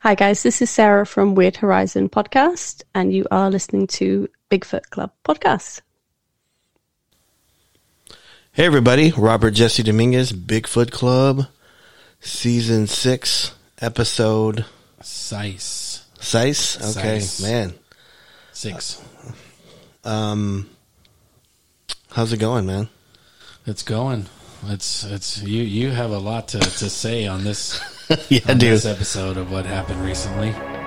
Hi guys, this is Sarah from Weird Horizon Podcast, and you are listening to Bigfoot Club Podcast. Hey everybody, Robert Jesse Dominguez, Bigfoot Club, Season 6, Episode... Size? Okay, Size. Man. 6. How's it going, man? It's going. It's you have a lot to say on this Yeah, on dude. this episode of what happened recently.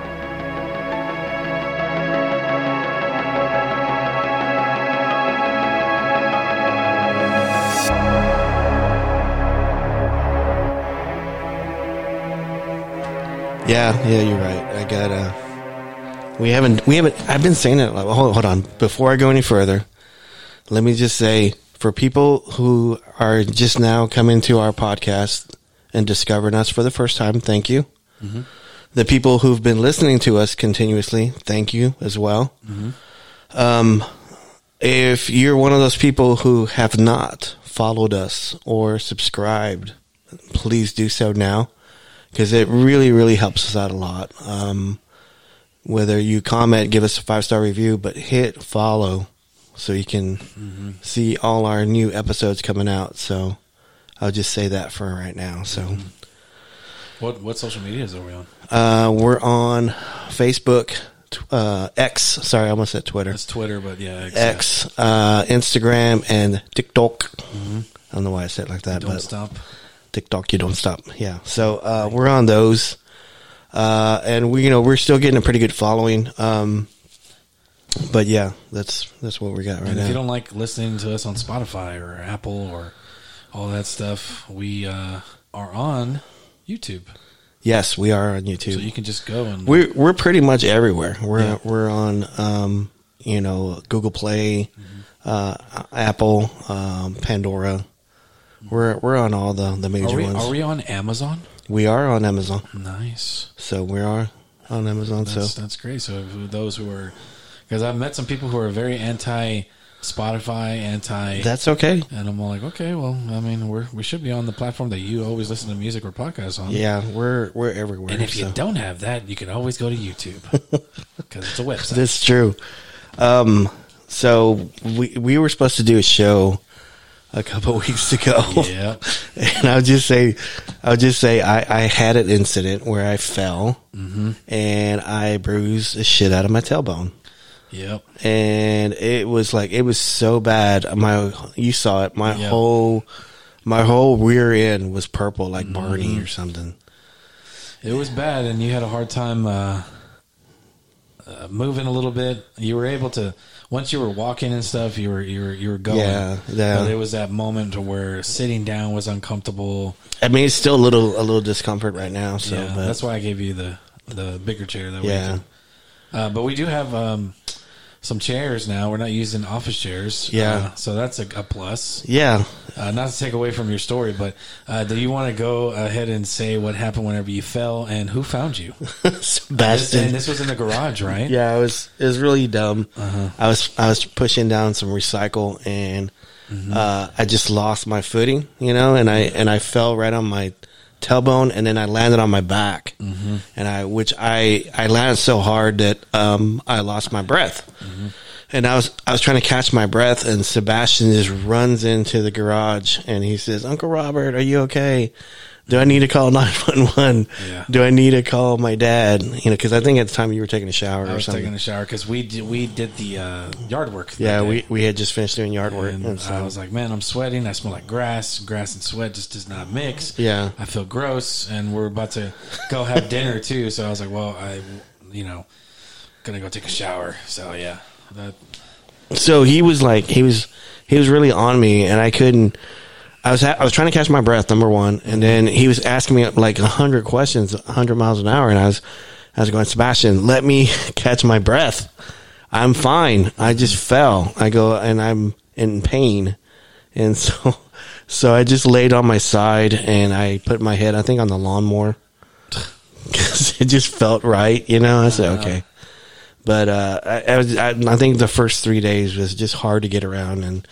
Yeah, you're right. I gotta... We haven't, I've been saying it, hold on. Before I go any further, let me just say, for people who are just now coming to our podcast and discovering us for the first time, thank you. Mm-hmm. The people who've been listening to us continuously, thank you as well. Mm-hmm. If you're one of those people who have not followed us or subscribed, please do so now, because it really, really helps us out a lot. Whether you comment, give us a 5-star review, but hit follow so you can see all our new episodes coming out. So I'll just say that for right now. So What social medias are we on? we're on Facebook, X. Sorry, I almost said Twitter. It's Twitter, but yeah, X, Instagram, and TikTok. I don't know why I said it like that, Don't but stop. TikTok, you don't stop. Yeah. So we're on those. And we're still getting a pretty good following. But yeah, that's what we got right And now. if you don't like listening to us on Spotify or Apple or all that stuff, we are on YouTube. Yes, we are on YouTube. So you can just go and We're pretty much everywhere. We're on Google Play, Apple, Pandora. We're on all the major ones. Are we on Amazon? We are on Amazon. Nice. So we are on Amazon. That's great. So for those who are, because I've met some people who are very anti Spotify, That's okay. and I'm all like, okay, well, I mean, we should be on the platform that you always listen to music or podcasts on. Yeah, we're everywhere. And if you don't have that, you can always go to YouTube because it's a website. That's true. So we were supposed to do a show a couple of weeks ago. Yeah. And I'll just say I had an incident where I fell and I bruised the shit out of my tailbone. Yep. And it was so bad. You saw it. My Yep. whole rear end was purple, like Barney or something. It was bad, and you had a hard time moving a little bit. You were able to, once you were walking and stuff, you were going. Yeah. But it was that moment where sitting down was uncomfortable. I mean, it's still a little discomfort right now. So Yeah, but that's why I gave you the bigger chair. That Yeah. we can. But we do have some chairs now. We're not using office chairs. Yeah. So that's a plus. yeah. Not to take away from your story, but do you want to go ahead and say what happened whenever you fell and who found you? Sebastian. And this was in the garage, right? Yeah, it was really dumb. I was pushing down some recycle and I just lost my footing, and I fell right on my tailbone, and then I landed on my back, and I landed so hard that I lost my breath. And I was trying to catch my breath, and Sebastian just runs into the garage and he says, "Uncle Robert, are you okay? Do I need to call 911? Yeah. Do I need to call my dad?" Because I think at the time you were taking a shower I or was something. taking a shower because we did the yard work. that Yeah, day. we had just finished doing yard work. And And so, I was like, man, I'm sweating. I smell like grass. Grass and sweat just does not mix. Yeah. I feel gross, and we're about to go have dinner too. So I was like, well, gonna go take a shower. So yeah, so he was really on me, and I couldn't. I was trying to catch my breath, number one, and then he was asking me like 100 questions, 100 miles an hour, and I was going, "Sebastian, let me catch my breath. I'm fine. I just fell." I go, and I'm in pain, and so I just laid on my side and I put my head, I think, on the lawnmower because it just felt right, I said, okay. But I think the first 3 days was just hard to get around, and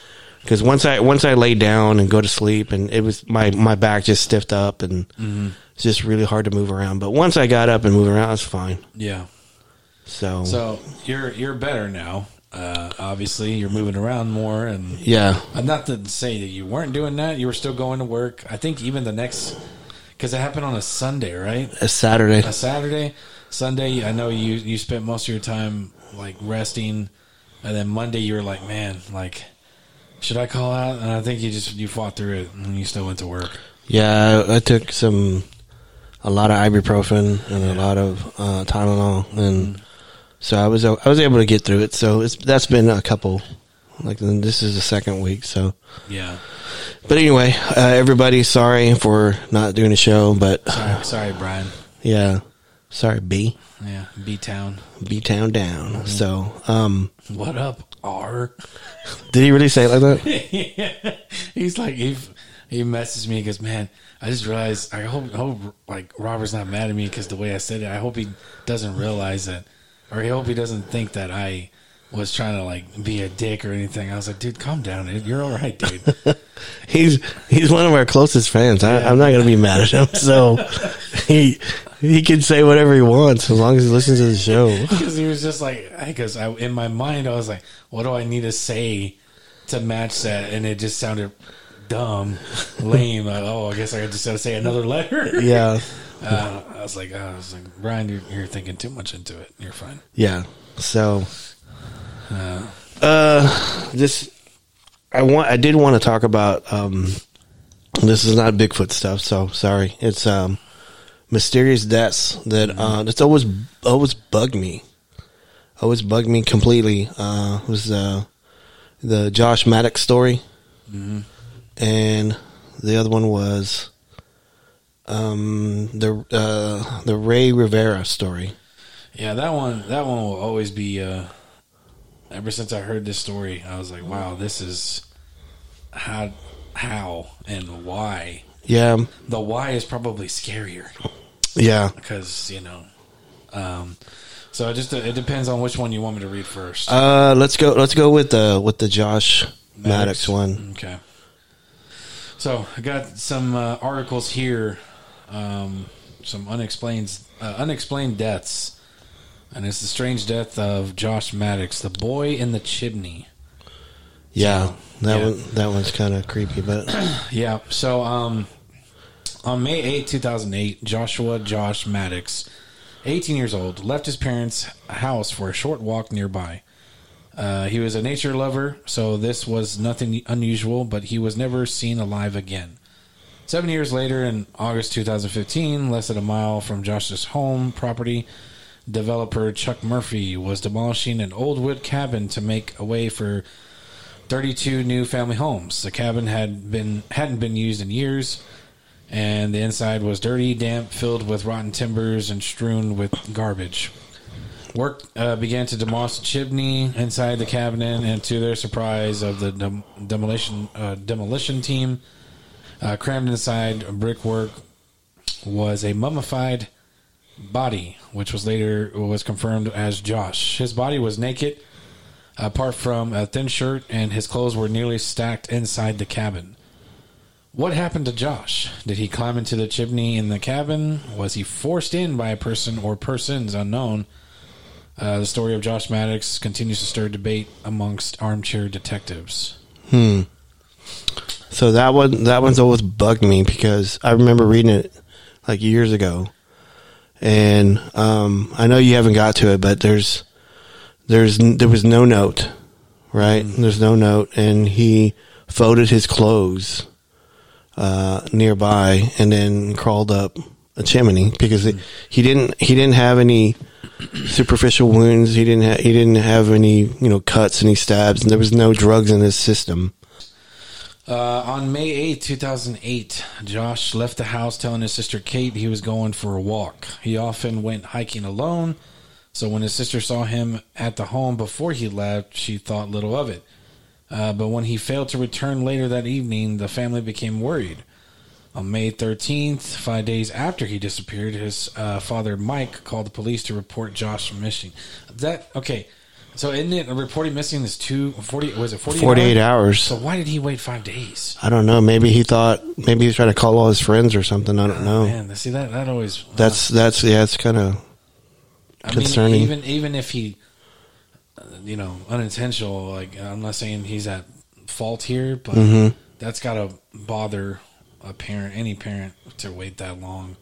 Because once I lay down and go to sleep, and it was my back just stiffed up, and it's just really hard to move around. But once I got up and moved around, I was fine. Yeah. So you're better now. Obviously, you're moving around more, and yeah. I'm not to say that you weren't doing that. You were still going to work. I think even the next, because it happened on a Sunday, right? A Saturday. A Saturday, Sunday. I know you spent most of your time like resting, and then Monday you were like, man, like, should I call out? And I think you fought through it, and you still went to work. Yeah, I took a lot of ibuprofen and a lot of Tylenol, and so I was able to get through it. So that's been a couple. Like, this is the second week. So yeah. But anyway, everybody, sorry for not doing a show. But sorry, Brian. Yeah, sorry, B. Yeah, B-Town. B-Town down. Mm-hmm. So what up, R? Did he really say it like that? Yeah. He's like he messaged me because, man, I just realized I hope like Robert's not mad at me because the way I said it. I hope he doesn't realize that, or I hope he doesn't think that I was trying to like be a dick or anything. I was like, dude, calm down. You're all right, dude. He's one of our closest fans. I'm not gonna be mad at him. So he can say whatever he wants as long as he listens to the show. Because he was just like, because in my mind I was like, what do I need to say to match that? And it just sounded dumb, lame. Like, I guess I just got to say another letter. Yeah. I was like, Brian, you're thinking too much into it. You're fine. Yeah. So, I did want to talk about. This is not Bigfoot stuff, so sorry. It's mysterious deaths that it's always bugged me. Always bugged me completely. It was the Josh Maddox story. Mm-hmm. And the other one was the Ray Rivera story. Yeah, that one will always be. Ever since I heard this story, I was like, "Wow, this is how and why." Yeah, the why is probably scarier. Yeah, because so it depends on which one you want me to read first. Let's go with the Josh Maddox one. Okay. So I got some articles here, some unexplained deaths, and it's the strange death of Josh Maddox, the boy in the chimney. Yeah, that one's kind of creepy, but yeah. So on May 8, 2008, Josh Maddox, 18 years old, left his parents' house for a short walk nearby. He was a nature lover, so this was nothing unusual, but he was never seen alive again. 7 years later, in August 2015, less than a mile from Josh's home property, developer Chuck Murphy was demolishing an old wood cabin to make a way for 32 new family homes. The cabin hadn't been used in years, and the inside was dirty, damp, filled with rotten timbers, and strewn with garbage. Work began to demolish the chimney inside the cabinet, and to their surprise of the demolition team, crammed inside brickwork was a mummified body, which was confirmed as Josh. His body was naked, apart from a thin shirt, and his clothes were nearly stacked inside the cabin. What happened to Josh? Did he climb into the chimney in the cabin? Was he forced in by a person or persons unknown? The story of Josh Maddox continues to stir debate amongst armchair detectives. So that one's always bugged me because I remember reading it like years ago, and I know you haven't got to it, but there was no note, right? There's no note, and he folded his clothes nearby and then crawled up a chimney because he didn't have any superficial wounds. He didn't have any cuts, any stabs, and there was no drugs in his system. On May 8, 2008, Josh left the house telling his sister Kate he was going for a walk. He often went hiking alone, so when his sister saw him at the home before he left, she thought little of it. But when he failed to return later that evening, the family became worried. On May 13th, 5 days after he disappeared, his father, Mike, called the police to report Josh missing. So isn't it reporting missing is 48 48 hours. So why did he wait 5 days? I don't know. Maybe he thought, maybe he's trying to call all his friends or something. I don't know. Man, see that always. That's it's kind of concerning. Even if he, unintentional. Like, I'm not saying he's at fault here, but that's got to bother any parent to wait that long.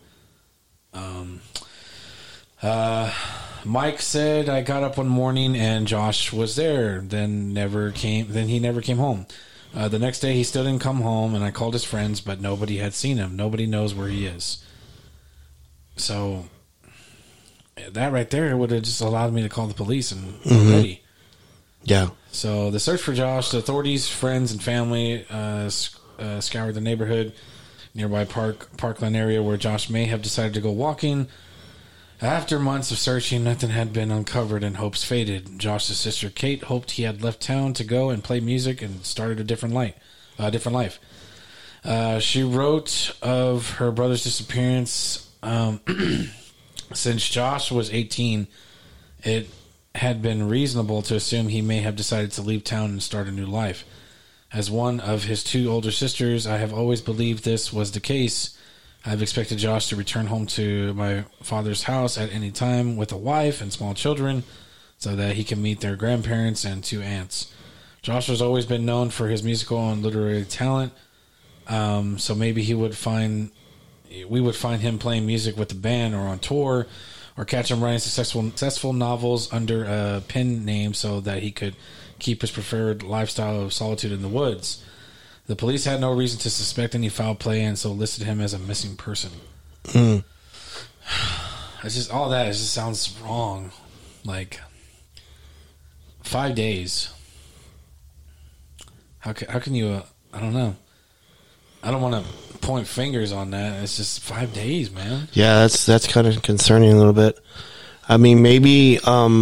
Mike said, I got up one morning and Josh was there. Then he never came home. The next day he still didn't come home, and I called his friends, but nobody had seen him. Nobody knows where he is. So that right there would have just allowed me to call the police and already. Yeah. So the search for Josh, the authorities, friends, and family scoured the neighborhood, nearby Parkland area where Josh may have decided to go walking. After months of searching, nothing had been uncovered and hopes faded. Josh's sister Kate hoped he had left town to go and play music and started a different life. She wrote of her brother's disappearance. Since Josh was 18, it had been reasonable to assume he may have decided to leave town and start a new life. As one of his 2 older sisters, I have always believed this was the case. I've expected Josh to return home to my father's house at any time with a wife and small children so that he can meet their grandparents and 2 aunts. Josh has always been known for his musical and literary talent, so maybe we would find him playing music with the band or on tour, or catch him writing successful novels under a pen name so that he could keep his preferred lifestyle of solitude in the woods. The police had no reason to suspect any foul play and so listed him as a missing person. It's just all that. It just sounds wrong. Like 5 days. How can you? I don't know. I don't want to point fingers on that. It's just 5 days, man. Yeah, that's kind of concerning a little bit. I mean, maybe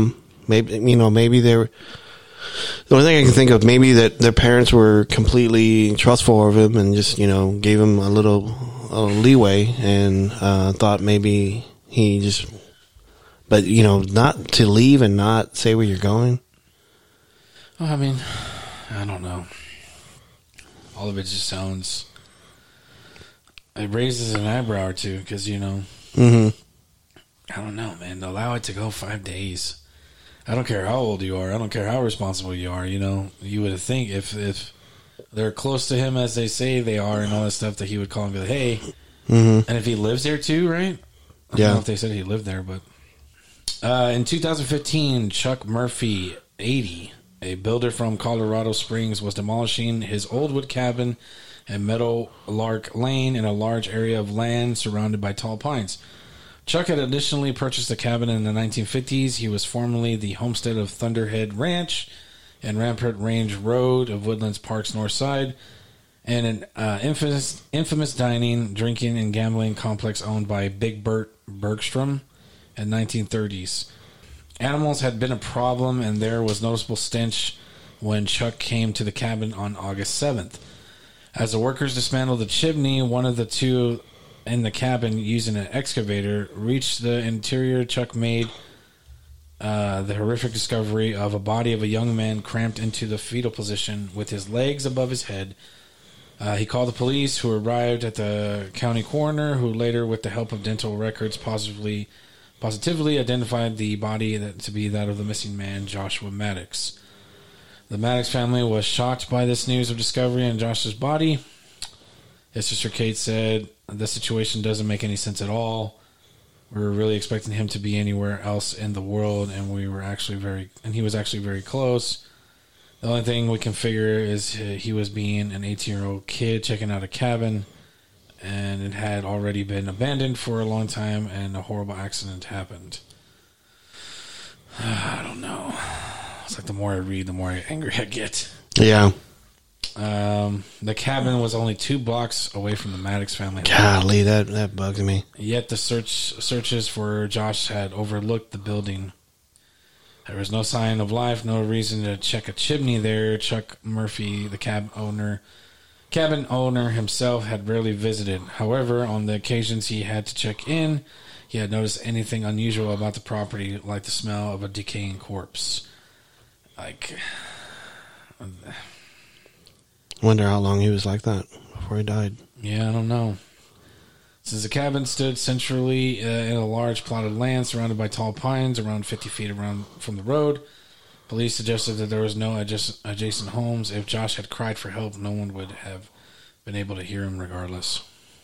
they were. The only thing I can think of, maybe that their parents were completely trustful of him and just, gave him a little leeway and thought maybe he just, but, not to leave and not say where you're going. Well, I mean, I don't know. All of it just sounds, it raises an eyebrow or two because, I don't know, man. Allow it to go 5 days. I don't care how old you are. I don't care how responsible you are. You would think if they're close to him as they say they are and all that stuff, that he would call and be like, hey. And if he lives there too, right? I don't know if they said he lived there, but in 2015, Chuck Murphy, 80, a builder from Colorado Springs, was demolishing his old wood cabin at Meadowlark Lane in a large area of land surrounded by tall pines. Chuck had additionally purchased a cabin in the 1950s. He was formerly the homestead of Thunderhead Ranch and Rampart Range Road of Woodlands Park's north side, and an infamous dining, drinking, and gambling complex owned by Big Bert Bergstrom in the 1930s. Animals had been a problem, and there was noticeable stench when Chuck came to the cabin on August 7th. As the workers dismantled the chimney, one of the 2 in the cabin using an excavator reached the interior. Chuck made the horrific discovery of a body of a young man cramped into the fetal position with his legs above his head. He called the police, who arrived at the county coroner, who later, with the help of dental records, positively identified the body to be that of the missing man, Joshua Maddox. The Maddox family was shocked by this news of discovery in Josh's body. His sister Kate said, the situation doesn't make any sense at all. We were really expecting him to be anywhere else in the world, and he was actually very close. The only thing we can figure is he was being an 18-year-old kid checking out a cabin, and it had already been abandoned for a long time, and a horrible accident happened. I don't know. It's like the more I read, the more angry I get. Yeah. The cabin was only 2 blocks away from the Maddox family. Golly, that bugs me. Yet the searches for Josh had overlooked the building. There was no sign of life, no reason to check a chimney there. Chuck Murphy, the cabin owner himself, had rarely visited. However, on the occasions he had to check in, he had noticed anything unusual about the property, like the smell of a decaying corpse. Like, Wonder how long he was like that before he died. yeah, I don't know. Since the cabin stood centrally in a large plot of land surrounded by tall pines around 50 feet around from the road, police suggested that there was no adjacent homes. If Josh had cried for help, no one would have been able to hear him regardless.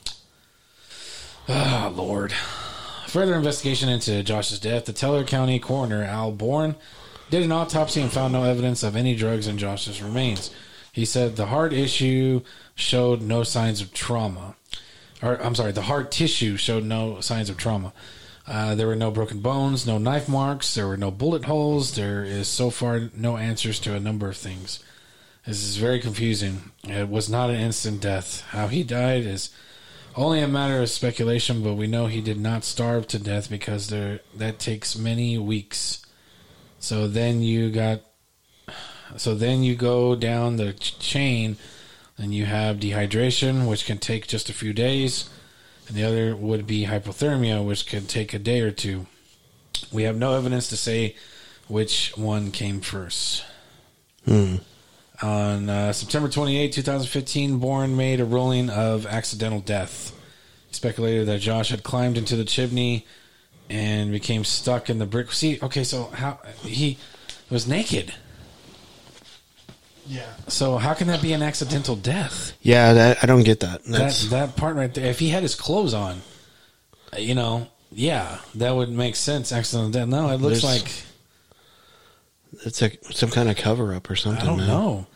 Ah, Lord. Further investigation into Josh's death, the Teller County coroner, Al Bourne, did an autopsy and found no evidence of any drugs in Josh's remains. He said the heart issue showed no signs of trauma. The heart tissue showed no signs of trauma. There were no broken bones, no knife marks, there were no bullet holes. There is so far no answers to a number of things. This is very confusing. It was not an instant death. How he died is only a matter of speculation, but we know he did not starve to death because that takes many weeks. So then you go down the chain, and you have dehydration, which can take just a few days, and the other would be hypothermia, which can take a day or two. We have no evidence to say which one came first. On September 28, 2015, Bourne made a ruling of accidental death. He speculated that Josh had climbed into the chimney and became stuck in the brick. See, okay, so how he was naked. Yeah. So how can that be an accidental death? Yeah, I don't get that. That part right there. If he had his clothes on, yeah, that would make sense. Accidental death. No, it looks like it's like some kind of cover up or something. I don't know.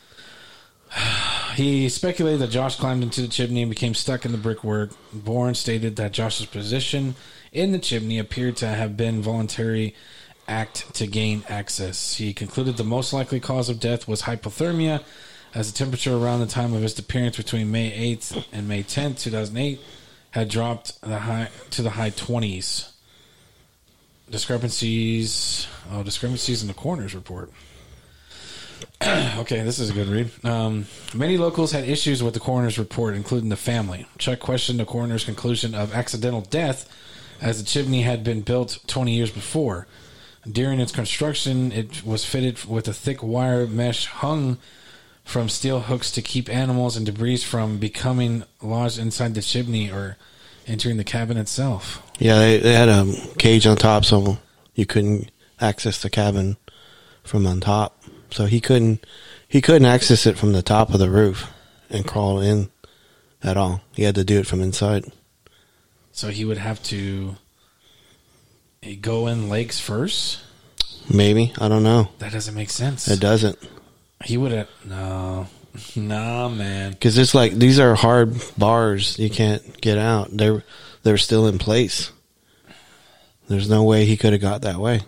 He speculated that Josh climbed into the chimney and became stuck in the brickwork. Bourne stated that Josh's position in the chimney appeared to have been voluntary act to gain access. He concluded the most likely cause of death was hypothermia, as the temperature around the time of his disappearance between May 8th and May 10th, 2008, had dropped to the high 20s. Discrepancies in the coroner's report. Okay, this is a good read. Many locals had issues with the coroner's report, including the family. Chuck questioned the coroner's conclusion of accidental death, as the chimney had been built 20 years before. During its construction, it was fitted with a thick wire mesh hung from steel hooks to keep animals and debris from becoming lodged inside the chimney or entering the cabin itself. Yeah, they had a cage on top, so you couldn't access the cabin from on top. So he couldn't access it from the top of the roof and crawl in at all. He had to do it from inside. So he would have to go in legs first? Maybe. I don't know. That doesn't make sense. It doesn't. He would have... No, man. Because it's like, these are hard bars. You can't get out. They're still in place. There's no way he could have got that way.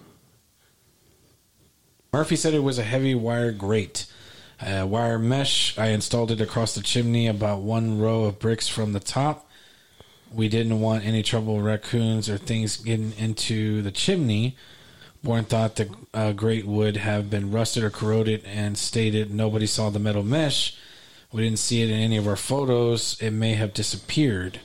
Murphy said it was a heavy wire grate. Wire mesh. I installed it across the chimney about one row of bricks from the top. We didn't want any trouble with raccoons or things getting into the chimney. Bourne thought the grate would have been rusted or corroded and stated nobody saw the metal mesh. We didn't see it in any of our photos. It may have disappeared.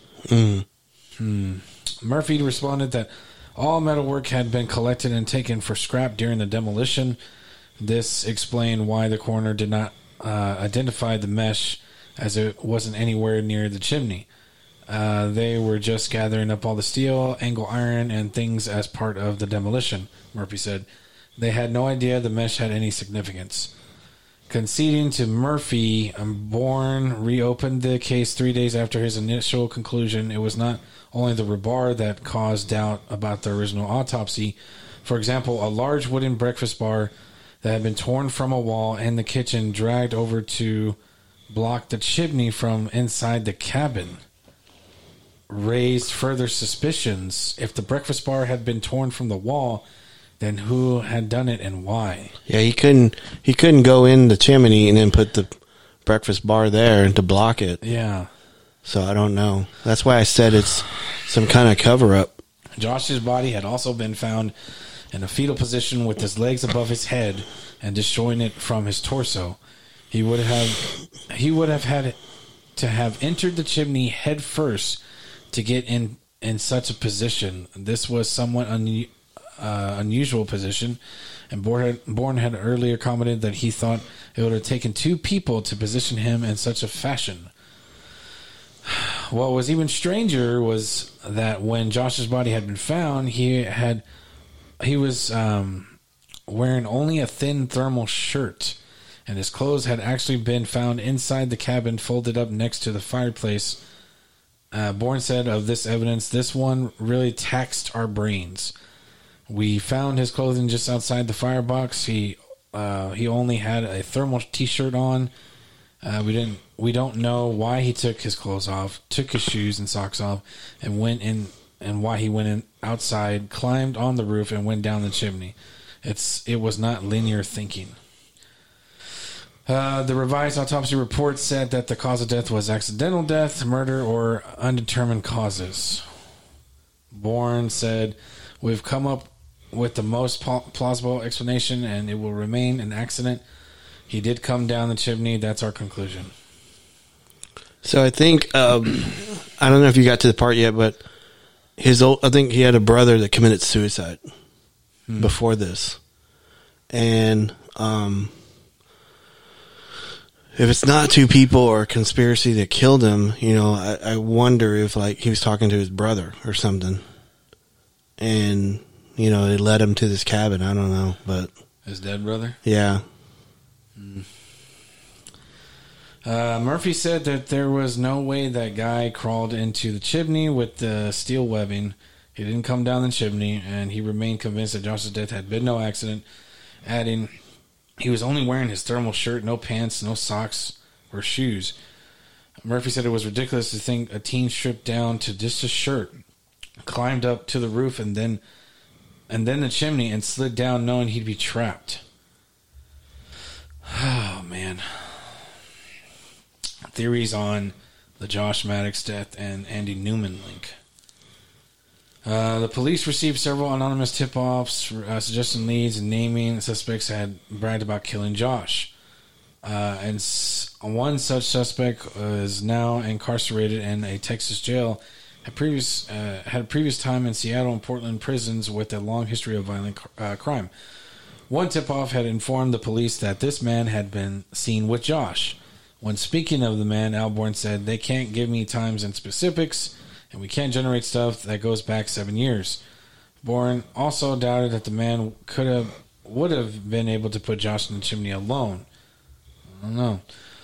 Murphy responded that all metalwork had been collected and taken for scrap during the demolition. This explained why the coroner did not identify the mesh, as it wasn't anywhere near the chimney. They were just gathering up all the steel, angle iron, and things as part of the demolition, Murphy said. They had no idea the mesh had any significance. Conceding to Murphy, Bourne reopened the case 3 days after his initial conclusion. It was not only the rebar that caused doubt about the original autopsy. For example, a large wooden breakfast bar that had been torn from a wall in the kitchen dragged over to block the chimney from inside the cabin raised further suspicions. If the breakfast bar had been torn from the wall, then who had done it and why? Yeah, he couldn't go in the chimney and then put the breakfast bar there to block it. Yeah. So I don't know. That's why I said it's some kind of cover up. Josh's body had also been found in a fetal position with his legs above his head and disjointed from his torso. He would have had to have entered the chimney head first to get in such a position. This was somewhat unusual position, and Bourne had earlier commented that he thought it would have taken 2 people to position him in such a fashion. What was even stranger was that when Josh's body had been found, he was wearing only a thin thermal shirt, and his clothes had actually been found inside the cabin, folded up next to the fireplace. Bourne said of this evidence, "This one really taxed our brains. We found his clothing just outside the firebox. He only had a thermal t-shirt on. We don't know why he took his clothes off, took his shoes and socks off, and went in, and why he went in outside, climbed on the roof, and went down the chimney. It was not linear thinking." The revised autopsy report said that the cause of death was accidental death, murder, or undetermined causes. Bourne said, "We've come up with the most plausible explanation, and it will remain an accident. He did come down the chimney. That's our conclusion." So I think I don't know if you got to the part yet, but I think he had a brother that committed suicide before this, and if it's not 2 people or a conspiracy that killed him, I wonder if like he was talking to his brother or something, and they led him to this cabin. I don't know, but his dead brother. Yeah. Murphy said that there was no way that guy crawled into the chimney with the steel webbing. He didn't come down the chimney, and he remained convinced that Josh's death had been no accident, adding, "He was only wearing his thermal shirt, no pants, no socks or shoes." Murphy said it was ridiculous to think a teen stripped down to just a shirt, climbed up to the roof and then the chimney and slid down knowing he'd be trapped. Oh, man. Theories on the Josh Maddox death and Andy Newman link. The police received several anonymous tip-offs suggesting leads and naming suspects had bragged about killing Josh. And one such suspect is now incarcerated in a Texas jail. Had a previous time in Seattle and Portland prisons with a long history of violent crime. One tip-off had informed the police that this man had been seen with Josh. When speaking of the man, Al Bourne said, "They can't give me times and specifics, and we can't generate stuff that goes back 7 years." Bourne also doubted that the man would have been able to put Josh in the chimney alone. I don't know.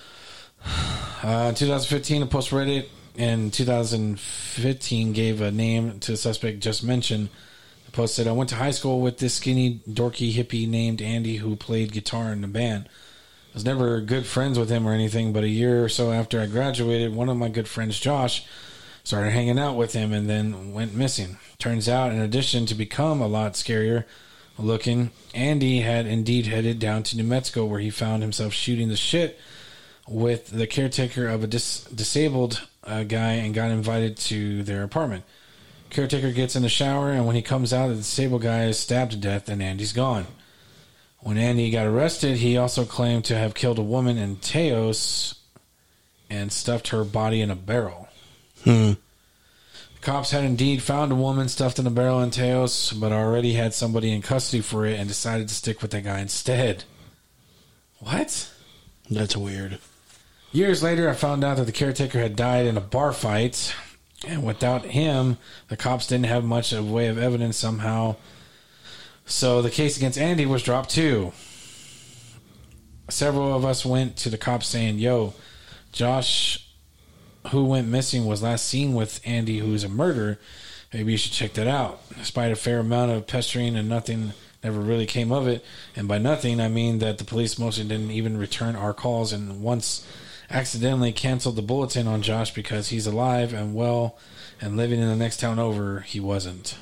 In 2015, a post Reddit in 2015 gave a name to the suspect just mentioned. The post said, "I went to high school with this skinny, dorky hippie named Andy who played guitar in the band. I was never good friends with him or anything, but a year or so after I graduated, one of my good friends, Josh, started hanging out with him and then went missing. Turns out, in addition to become a lot scarier looking, Andy had indeed headed down to New Mexico where he found himself shooting the shit with the caretaker of a disabled guy and got invited to their apartment. Caretaker gets in the shower, and when he comes out, the disabled guy is stabbed to death and Andy's gone. When Andy got arrested, he also claimed to have killed a woman in Teos and stuffed her body in a barrel. The cops had indeed found a woman stuffed in a barrel in Teos, but already had somebody in custody for it and decided to stick with that guy instead. What? That's weird. Years later, I found out that the caretaker had died in a bar fight, and without him, the cops didn't have much of way of evidence somehow. So the case against Andy was dropped too. Several of us went to the cops saying, "Yo, Josh, who went missing, was last seen with Andy, who's a murderer. Maybe you should check that out." Despite a fair amount of pestering and nothing never really came of it. And by nothing, I mean that the police mostly didn't even return our calls and once accidentally canceled the bulletin on Josh because he's alive and well and living in the next town over. He wasn't.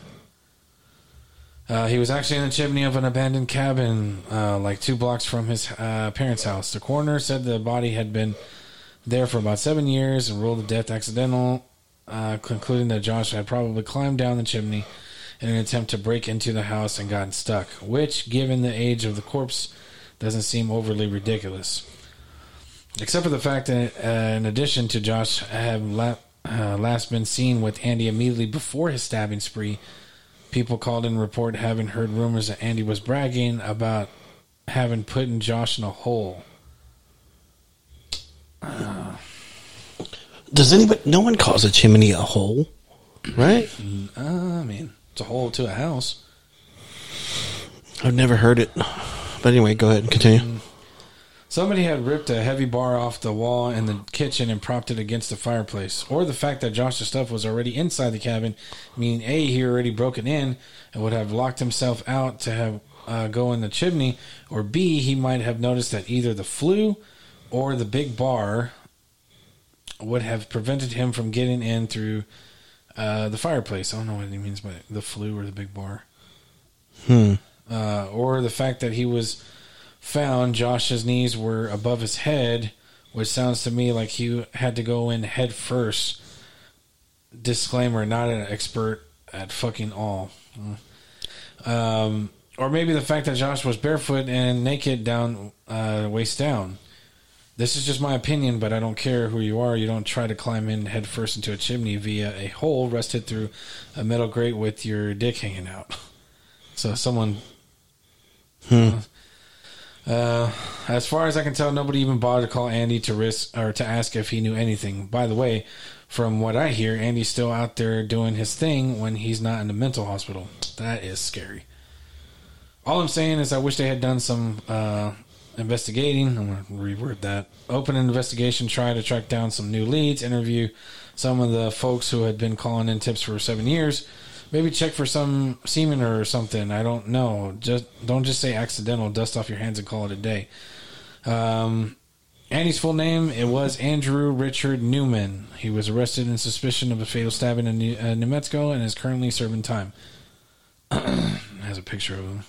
He was actually in the chimney of an abandoned cabin like 2 blocks from his parents' house. The coroner said the body had been there for about 7 years and ruled the death accidental, concluding that Josh had probably climbed down the chimney in an attempt to break into the house and gotten stuck, which, given the age of the corpse, doesn't seem overly ridiculous. Except for the fact that, in addition to Josh had last been seen with Andy immediately before his stabbing spree, People called in report having heard rumors that Andy was bragging about having put Josh in a hole. Does anybody? No one calls a chimney a hole, right? I mean, it's a hole to a house. I've never heard it. But anyway, go ahead and continue. Somebody had ripped a heavy bar off the wall in the kitchen and propped it against the fireplace. Or the fact that Josh's stuff was already inside the cabin, meaning A, he already broke it in and would have locked himself out to have go in the chimney. Or B, he might have noticed that either the flue or the big bar would have prevented him from getting in through the fireplace. I don't know what he means by the flue or the big bar. Or the fact that he was found, Josh's knees were above his head, which sounds to me like he had to go in head first. Disclaimer, not an expert at fucking all. Or maybe the fact that Josh was barefoot and naked down, waist down. This is just my opinion, but I don't care who you are. You don't try to climb in head first into a chimney via a hole rusted through a metal grate with your dick hanging out. So someone... as far as I can tell, nobody even bothered to call Andy to risk or to ask if he knew anything. By the way, from what I hear, Andy's still out there doing his thing when he's not in the mental hospital. That is scary. All I'm saying is I wish they had done some investigating. I'm going to reword that. Open an investigation, try to track down some new leads, interview some of the folks who had been calling in tips for 7 years. Maybe check for some semen or something. I don't know. Don't just say accidental. Dust off your hands and call it a day. Andy's full name, it was Andrew Richard Newman. He was arrested in suspicion of a fatal stabbing in New Mexico and is currently serving time. Has a picture of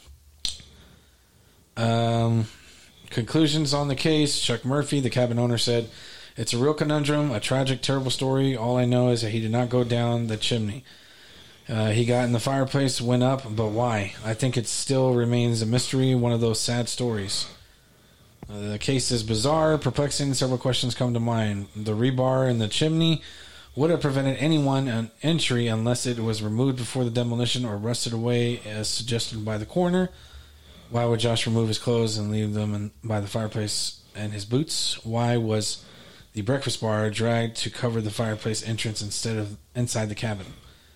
him. Conclusions on the case. Chuck Murphy, the cabin owner, said, "It's a real conundrum, a tragic, terrible story. All I know is that he did not go down the chimney. He got in the fireplace, went up, but why? I think it still remains a mystery, one of those sad stories. The case is bizarre, perplexing. Several questions come to mind. The rebar in the chimney would have prevented anyone an entry unless it was removed before the demolition or rusted away as suggested by the coroner. Why would Josh remove his clothes and leave them by the fireplace and his boots? Why was the breakfast bar dragged to cover the fireplace entrance instead of inside the cabin?"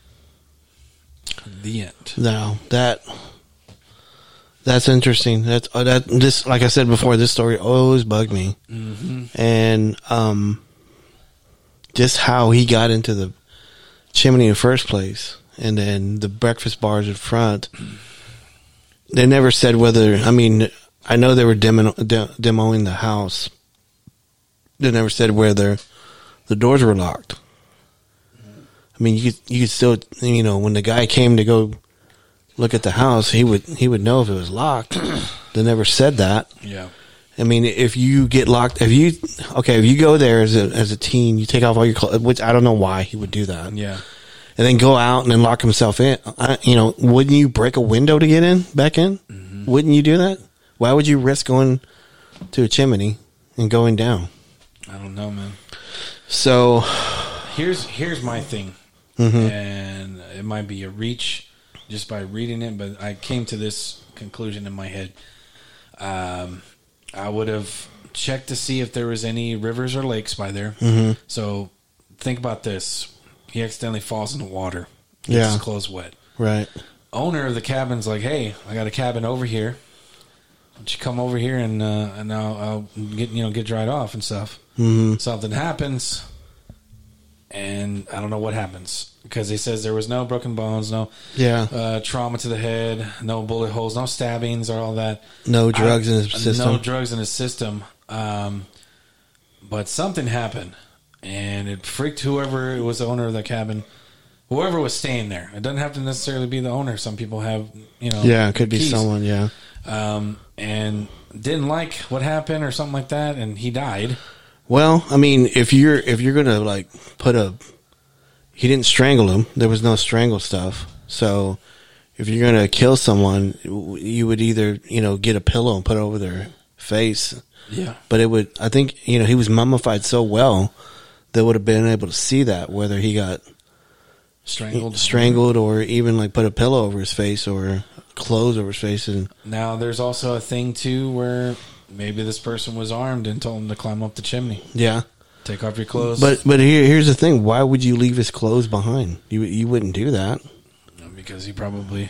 The end. No, that's interesting. This, like I said before, this story always bugged me, and just how he got into the chimney in the first place, and then the breakfast bars in front. They never said whether. I mean, I know they were demoing the house. They never said whether the doors were locked. I mean, you could still, when the guy came to go look at the house, he would know if it was locked. They never said that. Yeah. I mean, if you get locked, if you go there as a teen, you take off all your clothes, which I don't know why he would do that. Yeah. And then go out and then lock himself in. Wouldn't you break a window to get back in? Mm-hmm. Wouldn't you do that? Why would you risk going to a chimney and going down? I don't know, man. So here's my thing. And it might be a reach just by reading it, but I came to this conclusion in my head. I would have checked to see if there was any rivers or lakes by there. So think about this. He accidentally falls in the water. Gets his clothes wet. Right. Owner of the cabin's like, "Hey, I got a cabin over here. Why don't you come over here and I'll get dried off and stuff." Something happens. And I don't know what happens because he says there was no broken bones, no trauma to the head, no bullet holes, no stabbings or all that. No drugs in his system. No drugs in his system. But something happened, and it freaked whoever was the owner of the cabin, whoever was staying there. It doesn't have to necessarily be the owner. Some people have, it could be someone, and didn't like what happened or something like that, and he died. Well, I mean, if you're gonna he didn't strangle him. There was no strangle stuff. So if you're gonna kill someone, you would either get a pillow and put it over their face. Yeah. But I think he was mummified so well they would have been able to see that whether he got strangled, or even like put a pillow over his face or clothes over his face. And now there's also a thing too where maybe this person was armed and told him to climb up the chimney. Yeah, take off your clothes. But here's the thing: why would you leave his clothes behind? You wouldn't do that. Because he probably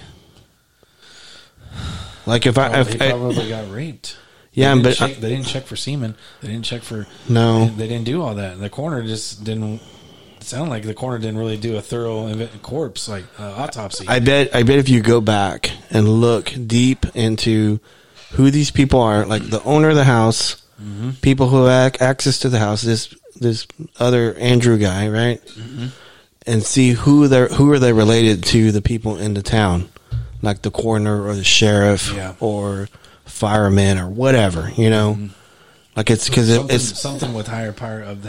probably got raped. Yeah, they didn't check for semen. They didn't check for They didn't do all that. The coroner just didn't. It sounded like the coroner didn't really do a thorough corpse autopsy. I bet if you go back and look deep into who these people are, like the owner of the house, people who have access to the house, this other Andrew guy, right? And see who are they related to, the people in the town, like the coroner or the sheriff or firemen or whatever, like it's because it's something with higher power of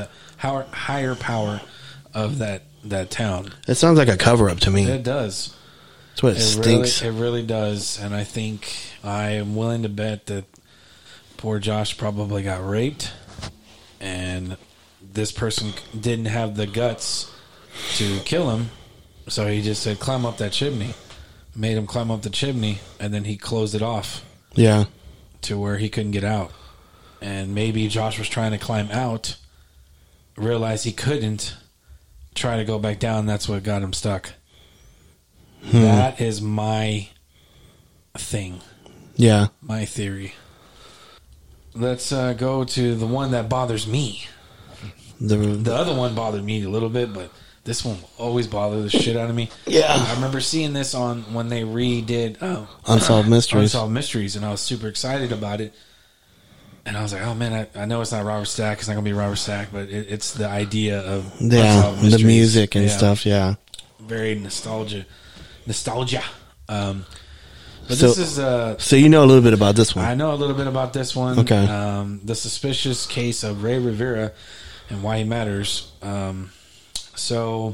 that town. It sounds like a cover up to me. It does. That's what it stinks. It really does, and I think I am willing to bet that poor Josh probably got raped, and this person didn't have the guts to kill him, so he just said, climb up that chimney. Made him climb up the chimney, and then he closed it off. Yeah. To where he couldn't get out. And maybe Josh was trying to climb out, realized he couldn't, try to go back down, that's what got him stuck. That is my thing. Yeah. My theory. Let's go to the one that bothers me. The other one bothered me a little bit, but this one will always bother the shit out of me. Yeah. I remember seeing this on when they redid Unsolved Mysteries. Unsolved Mysteries, and I was super excited about it. And I was like, oh man, I know it's not Robert Stack. It's not going to be Robert Stack, but it's the idea of Unsolved Mysteries. The music and stuff, yeah. Very nostalgia. But this is... so you know a little bit about this one. I know a little bit about this one. Okay. The suspicious case of Ray Rivera and why he matters. So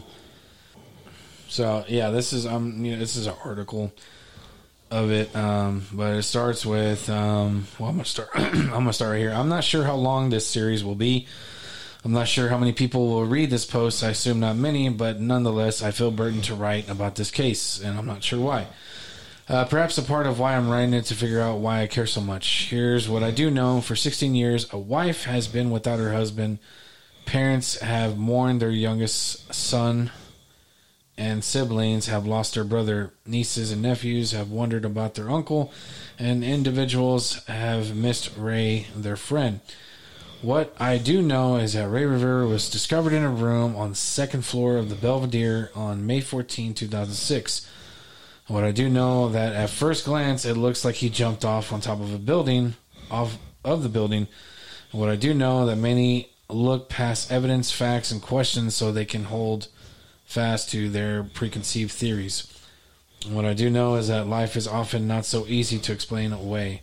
yeah, this is this is an article of it, but it starts with I'm gonna start right here. I'm not sure how long this series will be. I'm not sure how many people will read this post. I assume not many, but nonetheless, I feel burdened to write about this case, and I'm not sure why. Perhaps a part of why I'm writing it to figure out why I care so much. Here's what I do know. For 16 years, a wife has been without her husband. Parents have mourned their youngest son, and siblings have lost their brother. Nieces and nephews have wondered about their uncle, and individuals have missed Ray, their friend. What I do know is that Ray Rivera was discovered in a room on the second floor of the Belvedere on May 14, 2006. What I do know that at first glance, it looks like he jumped off on top of the building. What I do know that many look past evidence, facts, and questions so they can hold fast to their preconceived theories. What I do know is that life is often not so easy to explain away.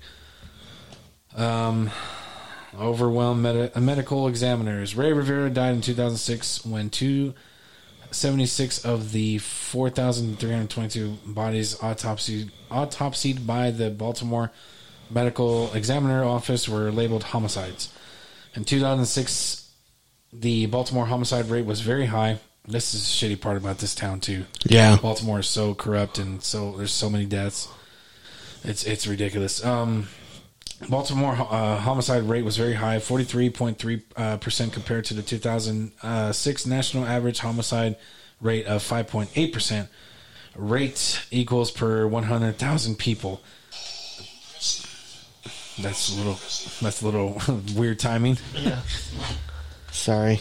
Overwhelmed medical examiners. Ray Rivera died in 2006 when 276 of the 4,322 bodies autopsied by the Baltimore Medical Examiner Office were labeled homicides. In 2006, the Baltimore homicide rate was very high. This is the shitty part about this town too. Yeah, Baltimore is so corrupt, and so there's so many deaths. It's ridiculous. Baltimore homicide rate was very high, 43.3% compared to the 2006 national average homicide rate of 5.8%. Rate equals per 100,000 people. That's a little weird timing. Yeah. Sorry.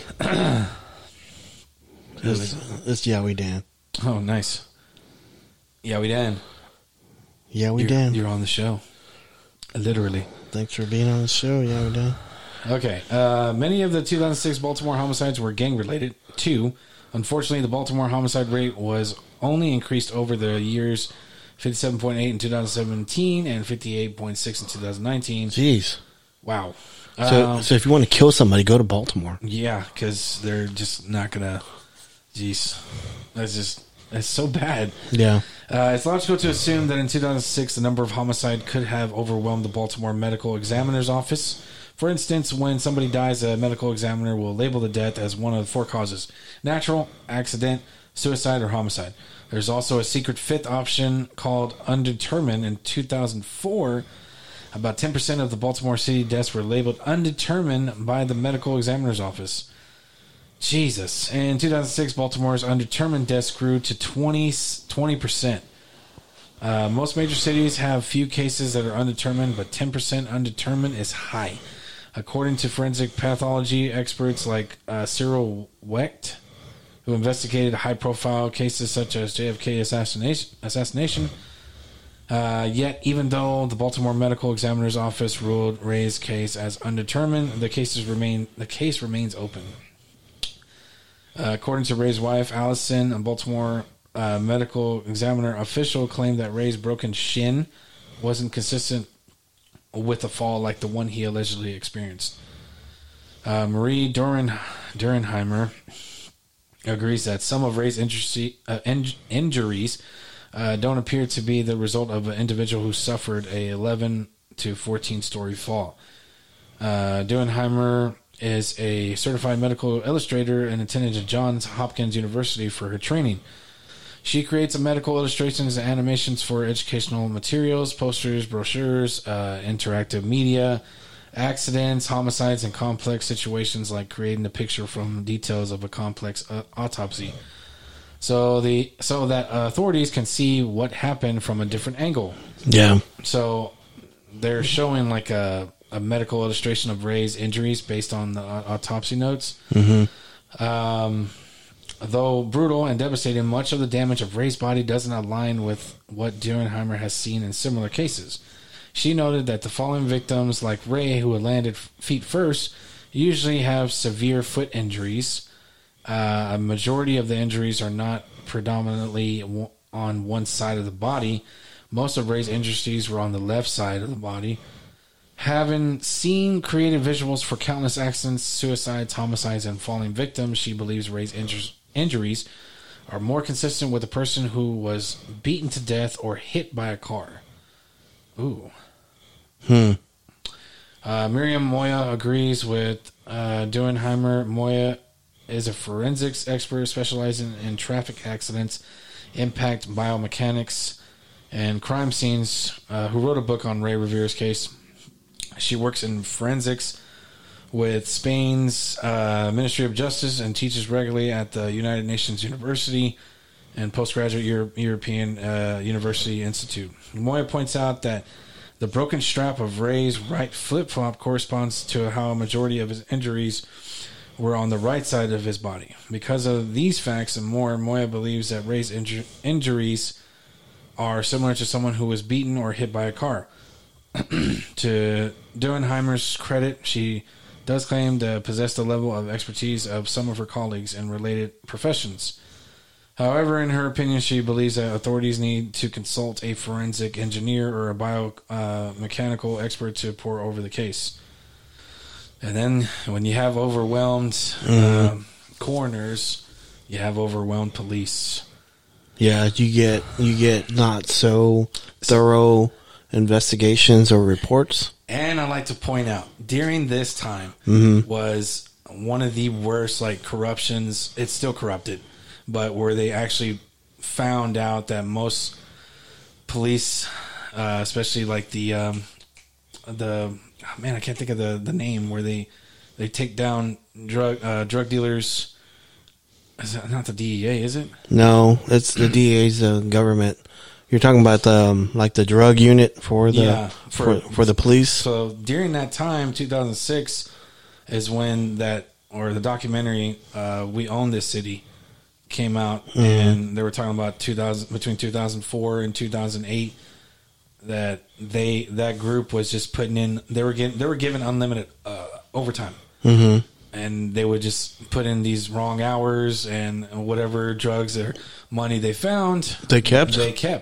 It's Yowie Dan. Oh, nice. Yowie Dan. Yowie Dan. You're on the show. Literally. Thanks for being on the show, Yowie Dan. Okay. Many of the 2006 Baltimore homicides were gang-related, too. Unfortunately, the Baltimore homicide rate was only increased over the years 57.8 in 2017 and 58.6 in 2019. Jeez. Wow. So if you want to kill somebody, go to Baltimore. Yeah, because they're just not going to... Jeez. It's so bad. Yeah. It's logical to assume that in 2006, the number of homicide could have overwhelmed the Baltimore Medical Examiner's Office. For instance, when somebody dies, a medical examiner will label the death as one of 4 causes: natural, accident, suicide or homicide. There's also a secret fifth option called undetermined. In 2004, about 10% of the Baltimore City deaths were labeled undetermined by the medical examiner's office. Jesus. In 2006, Baltimore's undetermined deaths grew to 20%. Most major cities have few cases that are undetermined, but 10% undetermined is high. According to forensic pathology experts like Cyril Wecht, who investigated high-profile cases such as JFK assassination, yet even though the Baltimore Medical Examiner's Office ruled Ray's case as undetermined, the case remains open. According to Ray's wife, Allison, a Baltimore medical examiner official, claimed that Ray's broken shin wasn't consistent with a fall like the one he allegedly experienced. Marie Durenheimer agrees that some of Ray's injuries don't appear to be the result of an individual who suffered a 11 to 14-story fall. Durenheimer is a certified medical illustrator and attended Johns Hopkins University for her training. She creates medical illustrations and animations for educational materials, posters, brochures, interactive media, accidents, homicides, and complex situations, like creating a picture from details of a complex autopsy, so that authorities can see what happened from a different angle. Yeah. So they're showing like a medical illustration of Ray's injuries based on the autopsy notes. Mm-hmm. Though brutal and devastating, much of the damage of Ray's body doesn't align with what Durenheimer has seen in similar cases. She noted that the fallen victims, like Ray, who had landed feet first, usually have severe foot injuries. A majority of the injuries are not predominantly on one side of the body. Most of Ray's injuries were on the left side of the body. Having seen creative visuals for countless accidents, suicides, homicides, and falling victims, she believes Ray's injuries are more consistent with a person who was beaten to death or hit by a car. Ooh. Miriam Moya agrees with Durenheimer. Moya is a forensics expert specializing in traffic accidents, impact biomechanics, and crime scenes, who wrote a book on Ray Rivera's case. She works in forensics with Spain's Ministry of Justice and teaches regularly at the United Nations University and Postgraduate European University Institute. Moya points out that the broken strap of Ray's right flip-flop corresponds to how a majority of his injuries were on the right side of his body. Because of these facts and more, Moya believes that Ray's injuries are similar to someone who was beaten or hit by a car. To Durenheimer's credit, she does claim to possess the level of expertise of some of her colleagues in related professions. However, in her opinion, she believes that authorities need to consult a forensic engineer or a biomechanical expert to pore over the case. And then when you have overwhelmed coroners, you have overwhelmed police. Yeah, you get not so thorough investigations or reports. And I like to point out, during this time was one of the worst, like, corruptions. It's still corrupted, but where they actually found out that most police, especially like the I can't think of the name, where they take down drug dealers. Is that not the DEA? Is it? No, it's the DEA's government. You're talking about the drug unit for the for the police. So during that time, 2006, is when the documentary "We Own This City" came out, and they were talking about between 2004 and 2008 that group was just putting in. They were given unlimited overtime. Mm-hmm. And they would just put in these wrong hours, and whatever drugs or money they found, they kept.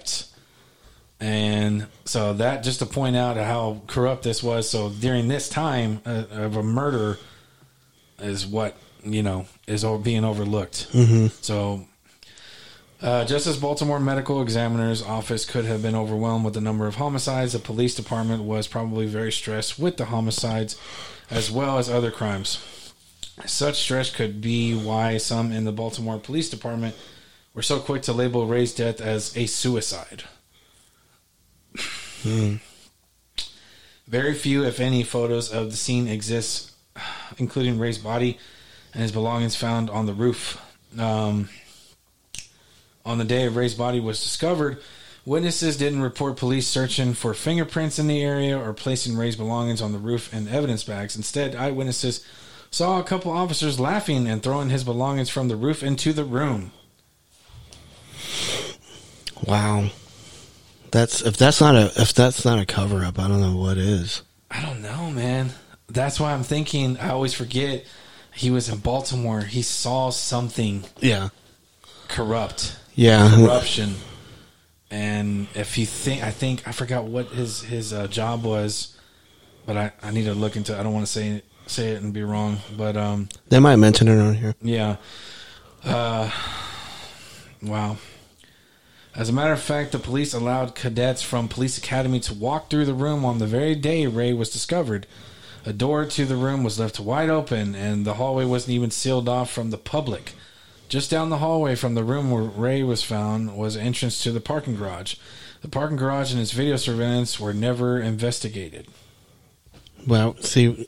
And so that, just to point out how corrupt this was. So during this time of a murder is what, is being overlooked. Mm-hmm. So just as Baltimore Medical Examiner's Office could have been overwhelmed with the number of homicides, the police department was probably very stressed with the homicides as well as other crimes. Such stress could be why some in the Baltimore Police Department were so quick to label Ray's death as a suicide. Very few, if any, photos of the scene exist, including Ray's body and his belongings found on the roof. On the day Ray's body was discovered, witnesses didn't report police searching for fingerprints in the area or placing Ray's belongings on the roof and evidence bags. Instead, eyewitnesses saw a couple officers laughing and throwing his belongings from the roof into the room. Wow. If that's not a cover up, I don't know what is. I don't know, man. That's why I'm thinking, I always forget he was in Baltimore. He saw something corrupt. Yeah. Corruption. And if you think, I forgot what his job was, but I need to look into it. I don't want to say it and be wrong, but they might mention it on here. Yeah. Wow. As a matter of fact, the police allowed cadets from Police Academy to walk through the room on the very day Ray was discovered. A door to the room was left wide open, and the hallway wasn't even sealed off from the public. Just down the hallway from the room where Ray was found was an entrance to the parking garage. The parking garage and its video surveillance were never investigated. Well, see,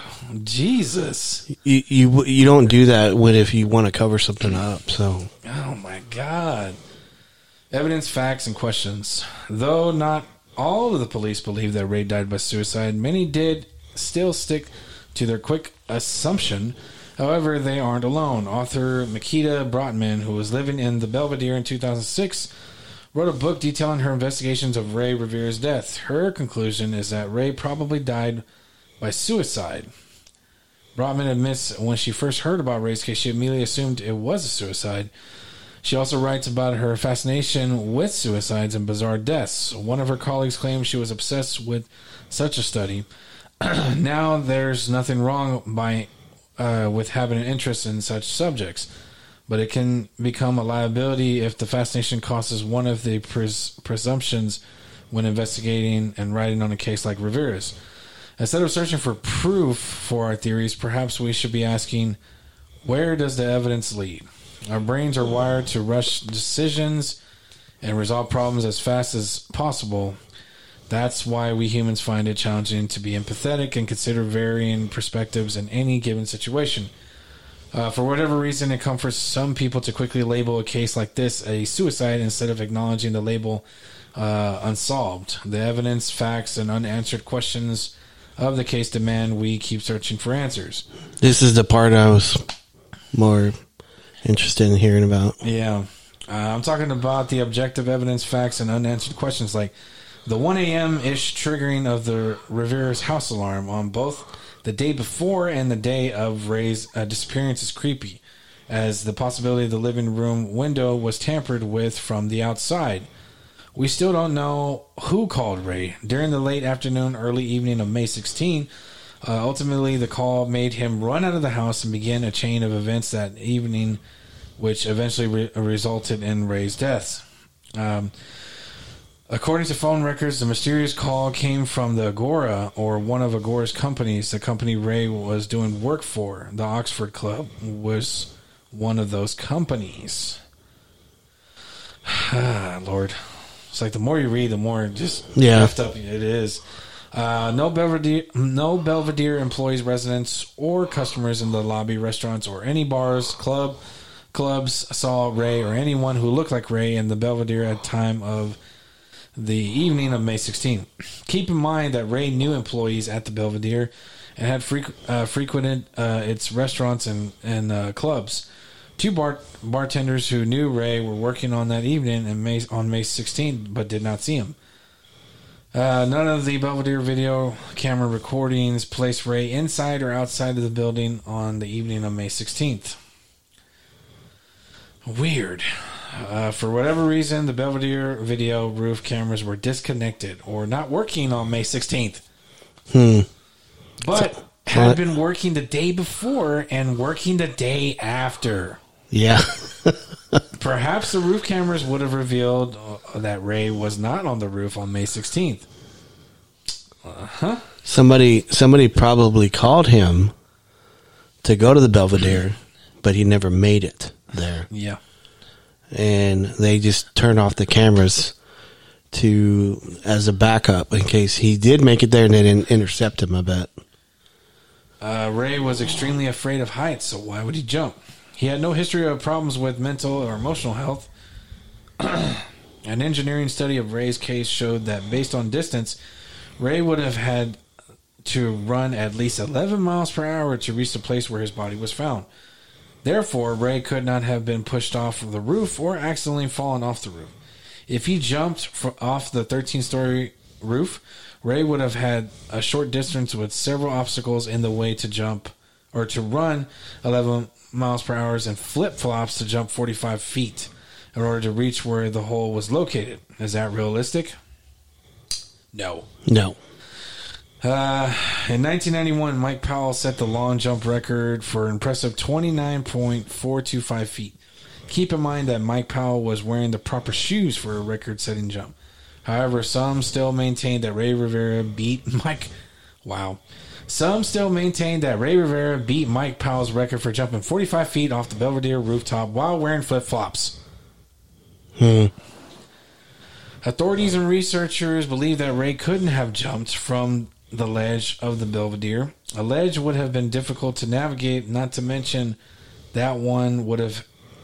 Jesus, you don't do that if you want to cover something up. So, oh my God. Evidence, facts, and questions. Though not all of the police believe that Ray died by suicide, many did still stick to their quick assumption. However, they aren't alone. Author Makita Brotman, who was living in the Belvedere in 2006, wrote a book detailing her investigations of Ray Rivera's death. Her conclusion is that Ray probably died by suicide. Brotman admits when she first heard about Ray's case, she immediately assumed it was a suicide. She also writes about her fascination with suicides and bizarre deaths. One of her colleagues claims she was obsessed with such a study. Now, there's nothing wrong with having an interest in such subjects, but it can become a liability if the fascination causes one of the presumptions when investigating and writing on a case like Rivera's. Instead of searching for proof for our theories, perhaps we should be asking, where does the evidence lead? Our brains are wired to rush decisions and resolve problems as fast as possible. That's why we humans find it challenging to be empathetic and consider varying perspectives in any given situation. For whatever reason, it comforts some people to quickly label a case like this a suicide instead of acknowledging the label unsolved. The evidence, facts, and unanswered questions of the case demand we keep searching for answers. This is the part I was more interested in hearing about. Yeah. I'm talking about the objective evidence, facts, and unanswered questions like the 1 a.m.-ish triggering of the Rivera's house alarm on both the day before and the day of Ray's disappearance is creepy, as the possibility the living room window was tampered with from the outside. We still don't know who called Ray. During the late afternoon, early evening of May 16, ultimately the call made him run out of the house and begin a chain of events that evening, which eventually resulted in Ray's death. According to phone records, the mysterious call came from the Agora, or one of Agora's companies, the company Ray was doing work for. The Oxford Club was one of those companies. Lord. It's like the more you read, the more just messed up it is. No Belvedere employees, residents, or customers in the lobby, restaurants, or any bars, clubs saw Ray or anyone who looked like Ray in the Belvedere at the time of the evening of May 16th. Keep in mind that Ray knew employees at the Belvedere and had frequented its restaurants and clubs. Two bartenders who knew Ray were working on that evening on May 16th, but did not see him. None of the Belvedere video camera recordings placed Ray inside or outside of the building on the evening of May 16th. Weird. For whatever reason, the Belvedere video roof cameras were disconnected or not working on May 16th. But had been working the day before and working the day after. Yeah. Perhaps the roof cameras would have revealed that Ray was not on the roof on May 16th. Somebody probably called him to go to the Belvedere, but he never made it there. Yeah. and they just turned off the cameras as a backup in case he did make it there and they didn't intercept him, I bet. Ray was extremely afraid of heights, so why would he jump? He had no history of problems with mental or emotional health. An engineering study of Ray's case showed that based on distance, Ray would have had to run at least 11 miles per hour to reach the place where his body was found. Therefore, Ray could not have been pushed off of the roof or accidentally fallen off the roof. If he jumped off the 13-story roof, Ray would have had a short distance with several obstacles in the way to jump or to run 11 miles per hour and flip-flops to jump 45 feet in order to reach where the hole was located. Is that realistic? No. No. In 1991, Mike Powell set the long jump record for an impressive 29.425 feet. Keep in mind that Mike Powell was wearing the proper shoes for a record-setting jump. However, some still maintain that Ray Rivera beat Mike. Wow. Some still maintain that Ray Rivera beat Mike Powell's record for jumping 45 feet off the Belvedere rooftop while wearing flip-flops. Authorities and researchers believe that Ray couldn't have jumped from the ledge of the Belvedere. A ledge would have been difficult to navigate, not to mention that one would have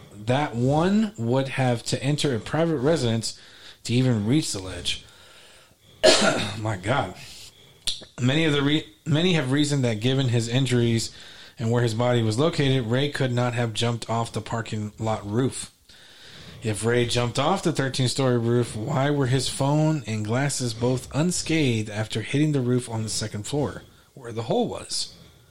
to enter a private residence to even reach the ledge. My God. Many have reasoned that given his injuries and where his body was located, Ray could not have jumped off the parking lot roof. If Ray jumped off the 13-story roof, why were his phone and glasses both unscathed after hitting the roof on the second floor, where the hole was?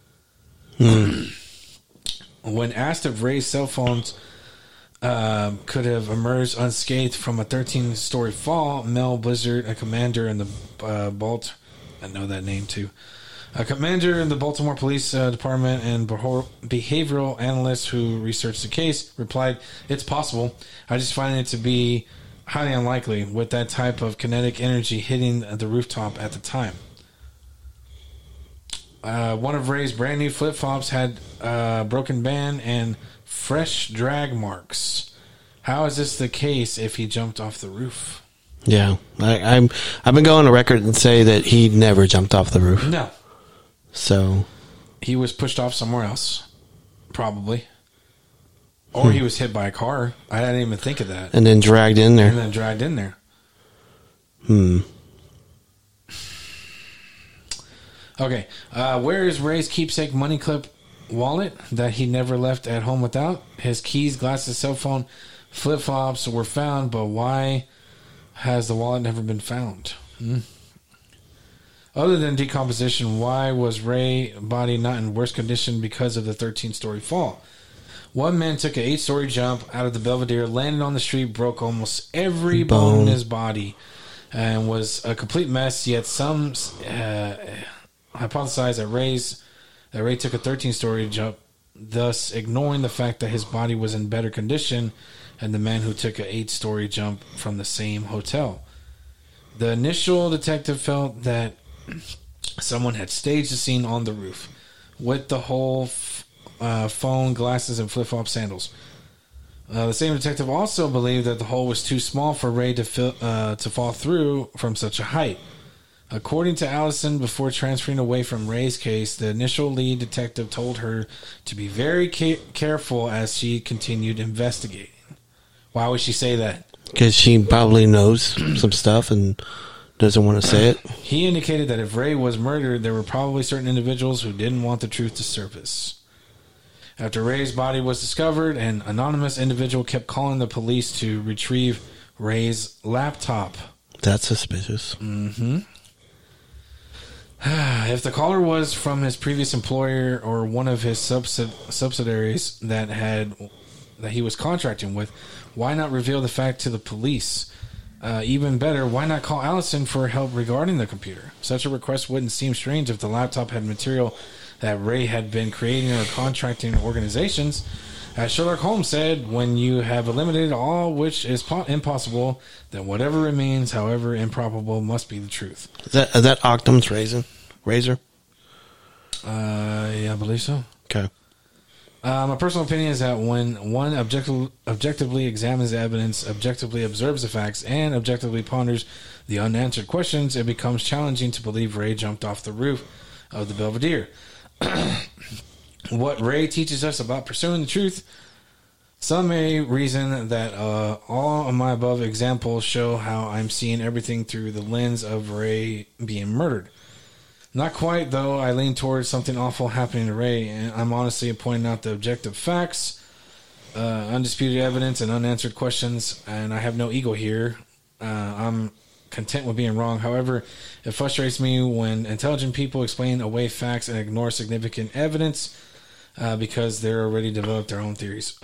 When asked if Ray's cell phones could have emerged unscathed from a 13-story fall, Mel Blizzard, a commander in the I know that name too. A commander in the Baltimore Police Department and behavioral analyst who researched the case replied, "It's possible. I just find it to be highly unlikely with that type of kinetic energy hitting the rooftop at the time." One of Ray's brand new flip-flops had broken band and fresh drag marks. How is this the case if he jumped off the roof? Yeah, I've been going on record and say that he never jumped off the roof. No. So he was pushed off somewhere else, probably. Or he was hit by a car. I didn't even think of that. And then dragged in there. Okay. Where is Ray's keepsake money clip wallet that he never left at home without? His keys, glasses, cell phone, flip-flops were found, but why has the wallet never been found? Other than decomposition, why was Ray's body not in worse condition because of the 13-story fall? One man took an 8-story jump out of the Belvedere, landed on the street, broke almost every bone in his body, and was a complete mess. Yet some hypothesize that Ray took a 13-story jump, thus ignoring the fact that his body was in better condition than the man who took an 8-story jump from the same hotel. The initial detective felt that someone had staged the scene on the roof with the whole phone, glasses, and flip-flop sandals. The same detective also believed that the hole was too small for Ray to fall through from such a height. According to Allison, before transferring away from Ray's case, the initial lead detective told her to be very careful as she continued investigating. Why would she say that? Because she probably knows some stuff and doesn't want to say it. He indicated that if Ray was murdered, there were probably certain individuals who didn't want the truth to surface. After Ray's body was discovered, an anonymous individual kept calling the police to retrieve Ray's laptop. That's suspicious. If the caller was from his previous employer or one of his subsidiaries that he was contracting with, why not reveal the fact to the police? Even better, why not call Allison for help regarding the computer? Such a request wouldn't seem strange if the laptop had material that Ray had been creating or contracting organizations. As Sherlock Holmes said, when you have eliminated all which is impossible, then whatever remains, however improbable, must be the truth. Is that Occam's razor? Yeah, I believe so. Okay. My personal opinion is that when one objectively examines the evidence, objectively observes the facts, and objectively ponders the unanswered questions, it becomes challenging to believe Ray jumped off the roof of the Belvedere. What Ray teaches us about pursuing the truth. Some may reason that all of my above examples show how I'm seeing everything through the lens of Ray being murdered. Not quite, though. I lean towards something awful happening to Ray, and I'm honestly pointing out the objective facts, undisputed evidence, and unanswered questions, and I have no ego here. I'm content with being wrong. However, it frustrates me when intelligent people explain away facts and ignore significant evidence because they're already developed their own theories.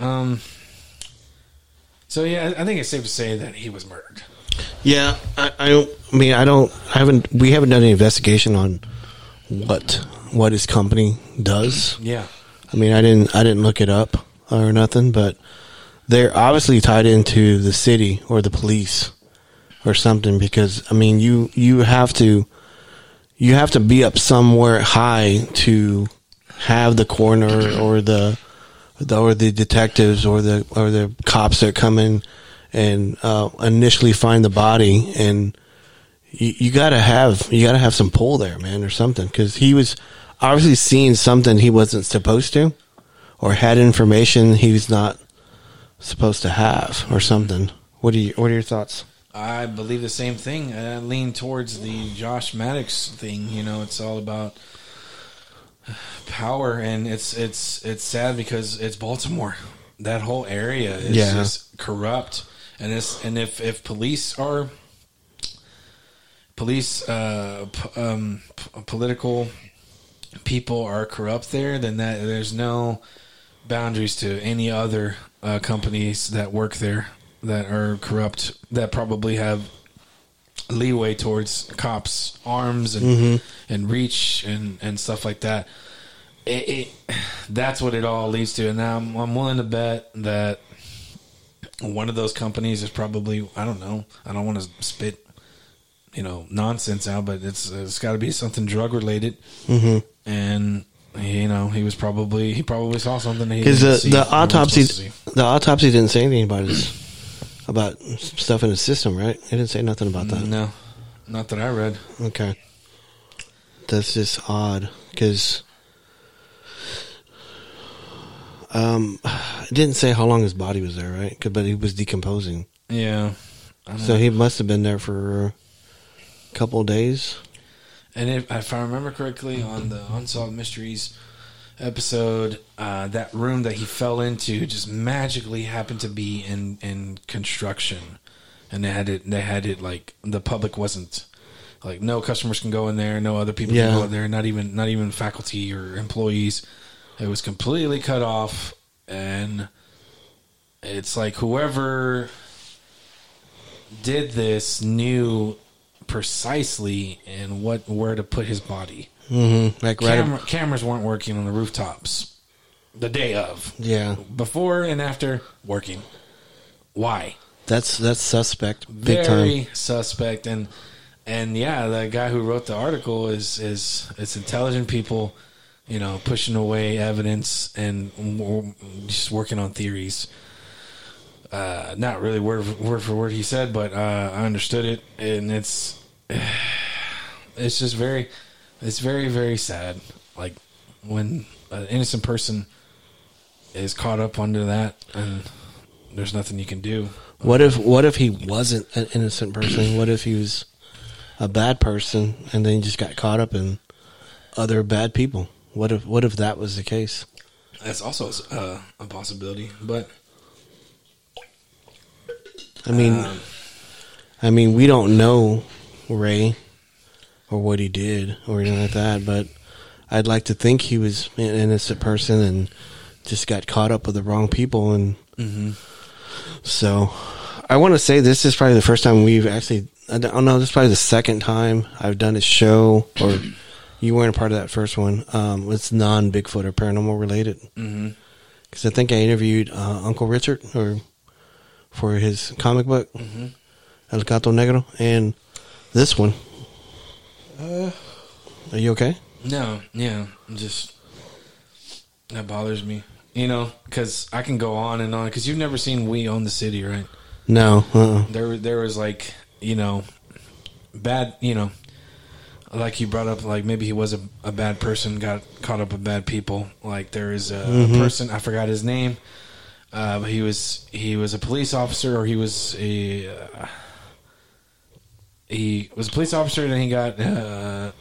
So yeah, I think it's safe to say that he was murdered. Yeah, we haven't done any investigation on what his company does. Yeah. I mean, I didn't look it up or nothing, but they're obviously tied into the city or the police or something, because I mean, you have to be up somewhere high to have the coroner or the detectives or the cops that come in and initially find the body, and you gotta have some pull there, man, or something, because he was obviously seeing something he wasn't supposed to, or had information he was not supposed to have, or something. What are your thoughts? I believe the same thing. I lean towards the Josh Maddox thing. You know, it's all about power, and it's sad because it's Baltimore. That whole area is just corrupt, and if political people are corrupt there, then there's no boundaries to any other companies that work there that are corrupt, that probably have leeway towards cops' arms and reach and stuff like that. That's what it all leads to. And now I'm willing to bet that one of those companies is probably, I don't know, I don't want to spit nonsense out, but it's got to be something drug related. And he probably saw something that he didn't see. The autopsy didn't say anything about stuff in his system, right? It didn't say nothing about that. No, not that I read. Okay, that's just odd, because it didn't say how long his body was there, right? But he was decomposing. Yeah. So he must have been there for a couple of days. And if I remember correctly, on the Unsolved Mysteries episode, that room that he fell into just magically happened to be in construction, and they had it like the public wasn't, like, no customers can go in there, no other people can go in there, not even faculty or employees. It was completely cut off, and it's like whoever did this knew precisely and where to put his body. Like cameras weren't working on the rooftops the day of. Yeah, before and after working. Why? That's suspect. Big Very time. suspect. And yeah, the guy who wrote the article is it's intelligent people, pushing away evidence and just working on theories. Not really word for word he said, but I understood it, and it's just very very sad. Like when an innocent person is caught up under that, and there's nothing you can do. What if he wasn't an innocent person? What if he was a bad person and then he just got caught up in other bad people? What if that was the case? That's also a possibility, but I mean, we don't know Ray or what he did or anything like that, but I'd like to think he was an innocent person and just got caught up with the wrong people. And so I want to say this is probably the first time we've actually, I don't know, this is probably the second time I've done a show, or you weren't a part of that first one. It's non-Bigfoot or paranormal related. Because I think I interviewed Uncle Richard for his comic book, El Gato Negro, and this one. Are you okay? No, yeah, just that bothers me. You know, because I can go on and on. Because you've never seen We Own the City, right? No. There was like, you know, bad, you know, like you brought up, like maybe he was a bad person, got caught up with bad people. Like there is a person, I forgot his name. He was a police officer, or he was a police officer, and then he got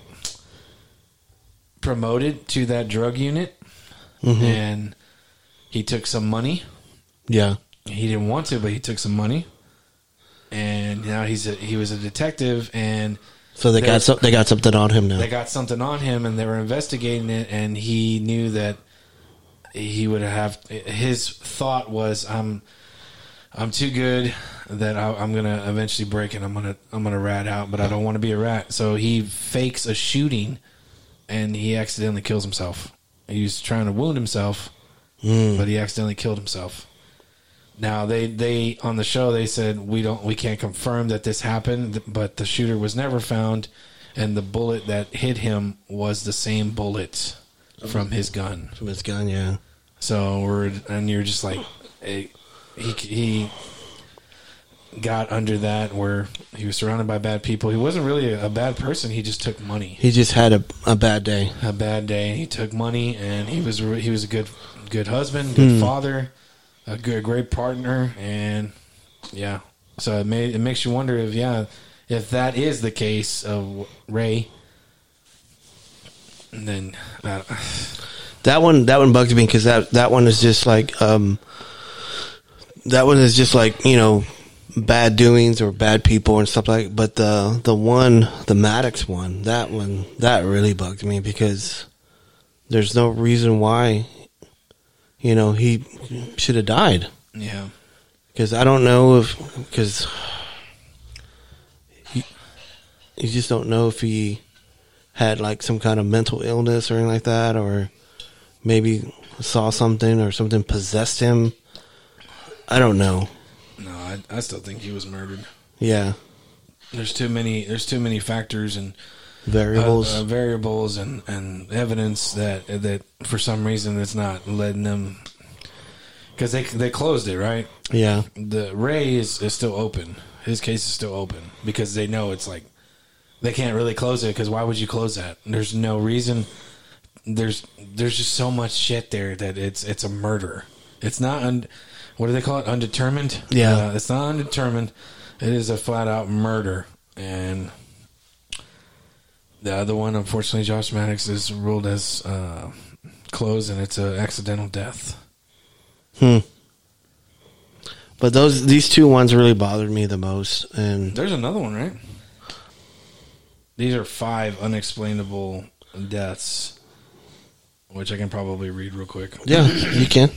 promoted to that drug unit, and he took some money. Yeah. He didn't want to, but he took some money, and now he was a detective, and so they got something on him now. They got something on him, and they were investigating it, and he knew that he would have. His thought was, I'm too good that I'm gonna eventually break, and I'm gonna rat out, but I don't want to be a rat. So he fakes a shooting, and he accidentally kills himself. He was trying to wound himself, but he accidentally killed himself. Now they on the show they said we can't confirm that this happened, but the shooter was never found, and the bullet that hit him was the same bullet from his gun. From his gun, yeah. So you're just like, he got under that where he was surrounded by bad people. He wasn't really a bad person. He just took money. He just had a bad day. A bad day. He took money, and he was a good husband, good father, a great partner, and yeah. So it makes you wonder if that is the case of Ray. And then that one bugs me because that one is just like you know, bad doings or bad people and stuff like. But the Maddox one, that really bugged me because there's no reason why, you know, he should have died. Yeah. Because I don't know because you just don't know if he had like some kind of mental illness or anything like that, or maybe saw something or something possessed him. I don't know. No, I still think he was murdered. Yeah. There's too many factors and variables and evidence that for some reason it's not letting them, because they closed it, right? Yeah. The Ray is still open. His case is still open because they know it's like they can't really close it, because why would you close that? There's no reason. There's just so much shit there that it's a murder. It's not what do they call it? Undetermined? Yeah. It's not undetermined. It is a flat out murder. And the other one, unfortunately, Josh Maddox is ruled as closed, and it's an accidental death. But these two ones really bothered me the most. And there's another one, right? These are 5 unexplainable deaths, which I can probably read real quick. Yeah, you can.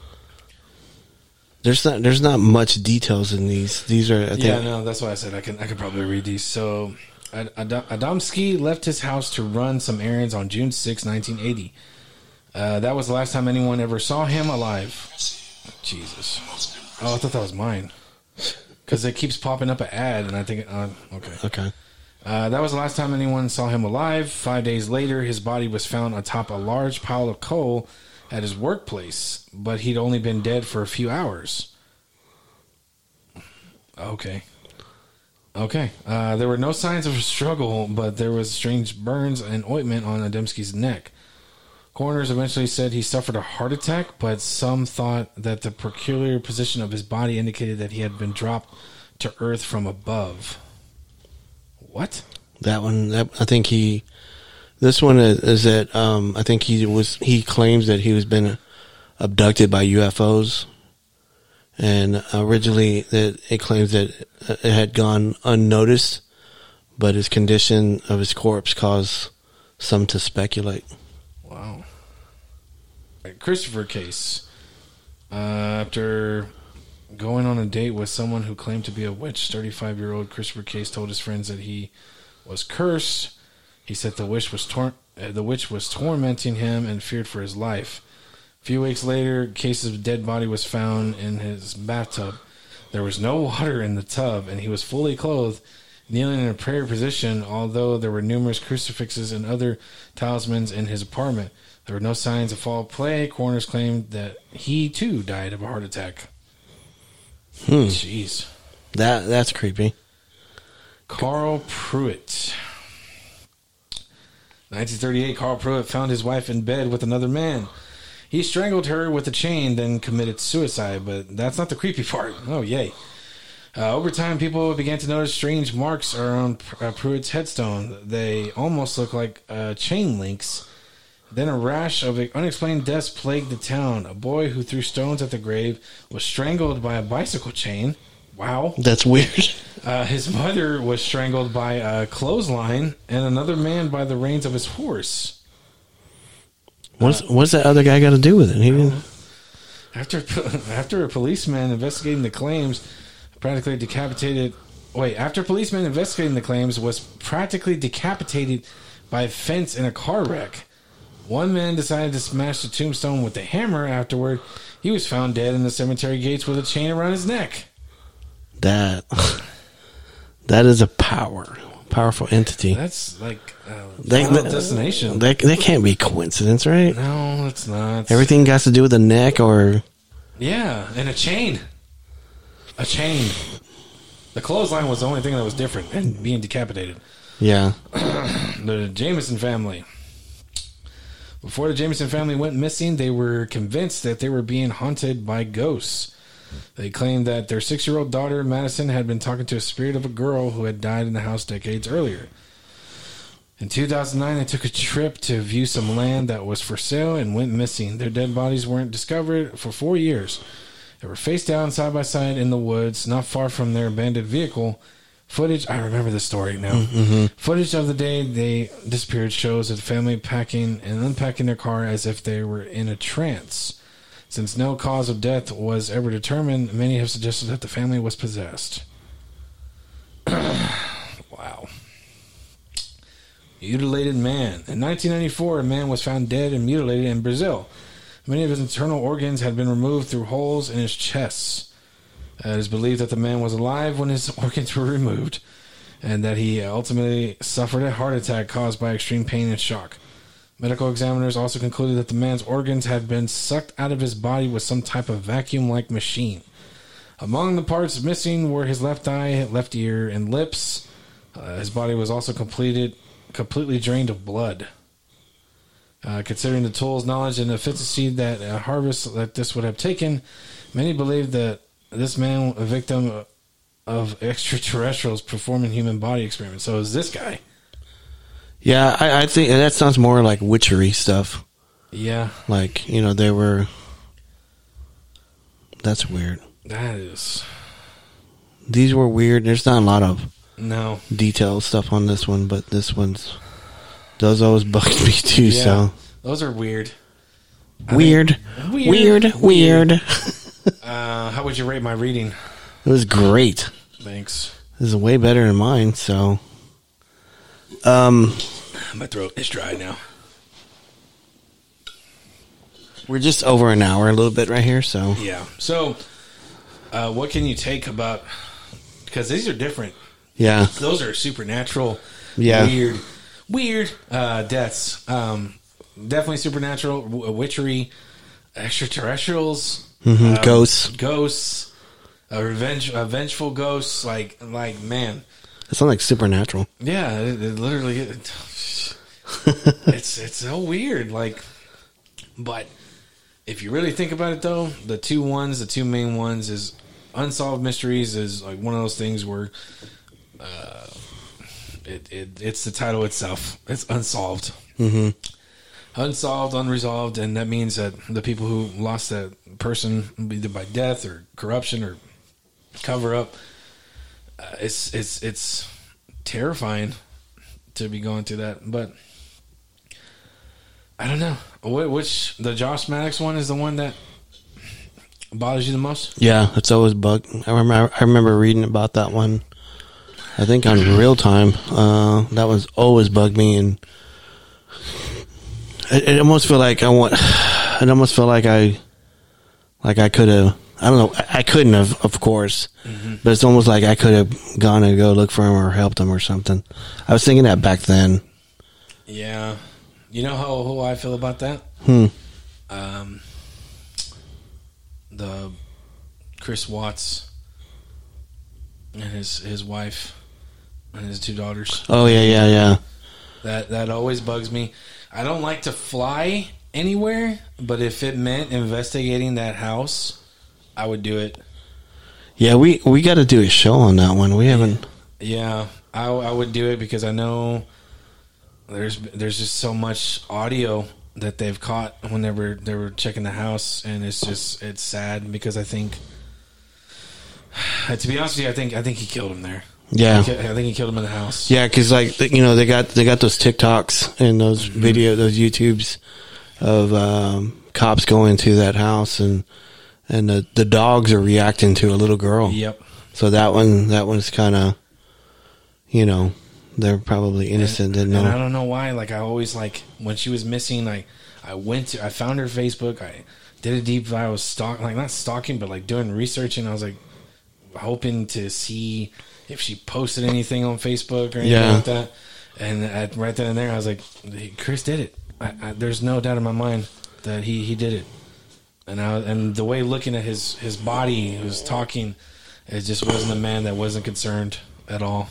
There's not much details in these. These are that's why I said I could probably read these. So Adamski left his house to run some errands on June 6, 1980. That was the last time anyone ever saw him alive. Jesus. Oh, I thought that was mine. Because it keeps popping up an ad, and I think, Okay. That was the last time anyone saw him alive. 5 days later, his body was found atop a large pile of coal at his workplace, but he'd only been dead for a few hours. Okay. There were no signs of a struggle, but there was strange burns and ointment on Adamski's neck. Coroners eventually said he suffered a heart attack, but some thought that the peculiar position of his body indicated that he had been dropped to earth from above. What? That one, I think this one is that I think he claims that he was been abducted by UFOs, and originally that it claims that it had gone unnoticed, but his condition of his corpse caused some to speculate. Wow. Christopher case. After going on a date with someone who claimed to be a witch, 35-year-old Christopher Case told his friends that he was cursed. He said the witch was tormenting him and feared for his life. A few weeks later, Case's dead body was found in his bathtub. There was no water in the tub, and he was fully clothed, kneeling in a prayer position, although there were numerous crucifixes and other talismans in his apartment. There were no signs of foul play. Coroners claimed that he, too, died of a heart attack. Jeez. That's creepy. Carl Pruitt. 1938, Carl Pruitt found his wife in bed with another man. He strangled her with a chain, then committed suicide, but that's not the creepy part. Oh, yay. Over time, people began to notice strange marks around Pruitt's headstone. They almost look like chain links. Then a rash of unexplained deaths plagued the town. A boy who threw stones at the grave was strangled by a bicycle chain. Wow. That's weird. His mother was strangled by a clothesline, and another man by the reins of his horse. What's that other guy got to do with it? He didn't... After a policeman investigating the claims after a policeman investigating the claims was practically decapitated by a fence in a car wreck. One man decided to smash the tombstone with a hammer. Afterward, he was found dead in the cemetery gates with a chain around his neck. That is a powerful entity. That's like Final Destination. That can't be coincidence, right? No, it's not. Everything has to do with the neck, or and a chain. A chain. The clothesline was the only thing that was different, and being decapitated. Yeah. The Jameson family. Before the Jameson family went missing, they were convinced that they were being haunted by ghosts. They claimed that their 6-year-old daughter, Madison, had been talking to a spirit of a girl who had died in the house decades earlier. In 2009, they took a trip to view some land that was for sale and went missing. Their dead bodies weren't discovered for 4 years. They were face down, side by side in the woods, not far from their abandoned vehicle. Footage, I remember this story now. Mm-hmm. Footage of the day they disappeared shows the family packing and unpacking their car as if they were in a trance. Since no cause of death was ever determined, many have suggested that the family was possessed. Wow. Mutilated man. In 1994, a man was found dead and mutilated in Brazil. Many of his internal organs had been removed through holes in his chest. It is believed that the man was alive when his organs were removed, and that he ultimately suffered a heart attack caused by extreme pain and shock. Medical examiners also concluded that the man's organs had been sucked out of his body with some type of vacuum-like machine. Among the parts missing were his left eye, left ear, and lips. His body was also completely drained of blood. Considering the tools, knowledge, and efficiency that harvest that this would have taken, many believe that this man, a victim of extraterrestrials performing human body experiments. So is this guy? Yeah, I think that sounds more like witchery stuff. Yeah. Like, they were... That's weird. That is... These were weird. There's not a lot of detailed stuff on this one, but this one's... Those always bugged me too, so... Those are weird. Weird. How would you rate my reading? It was great. Thanks. This is way better than mine, so... My throat is dry now. We're just over an hour, a little bit right here, so... Yeah. So, what can you take about... Because these are different. Yeah. Those are supernatural, weird deaths. Definitely supernatural, witchery, extraterrestrials... Mm-hmm. Ghosts, vengeful ghosts, like man. It sounds like Supernatural. Yeah, it literally. It's so weird, like. But if you really think about it, though, the two main ones is Unsolved Mysteries is like one of those things where, it's the title itself. It's unsolved. Mm-hmm. Unsolved, unresolved, and that means that the people who lost that person, either by death or corruption or cover up, it's terrifying to be going through that. But I don't know which the Josh Maddox one is the one that bothers you the most. Yeah, it's always bugged. I remember reading about that one. I think on Real Time. That was always bugged me, and it almost feel like I could have. I don't know. I couldn't have, of course, but it's almost like I could have gone and go look for him or helped him or something. I was thinking that back then. Yeah, You know how I feel about that? The Chris Watts and his wife and his 2 daughters. Oh yeah. That always bugs me. I don't like to fly anywhere, but if it meant investigating that house, I would do it. Yeah, we got to do a show on that one. We haven't. Yeah, I would do it because I know there's just so much audio that they've caught whenever they were checking the house, and it's sad because I think, to be honest with you, I think he killed him there. Yeah, I think he killed him in the house. Yeah, because they got those TikToks and those those YouTubes of cops going to that house, and the dogs are reacting to a little girl. Yep. So that one's kind of, they're probably innocent. And I don't know why. Like, I always, like, when she was missing, I found her Facebook. I did a deep dive. I was not stalking, but like doing research, and I was like hoping to see if she posted anything on Facebook or anything like that. And right then and there, I was like, Chris did it. There's no doubt in my mind that he did it. And the way looking at his body, he was talking, it just wasn't a man that wasn't concerned at all.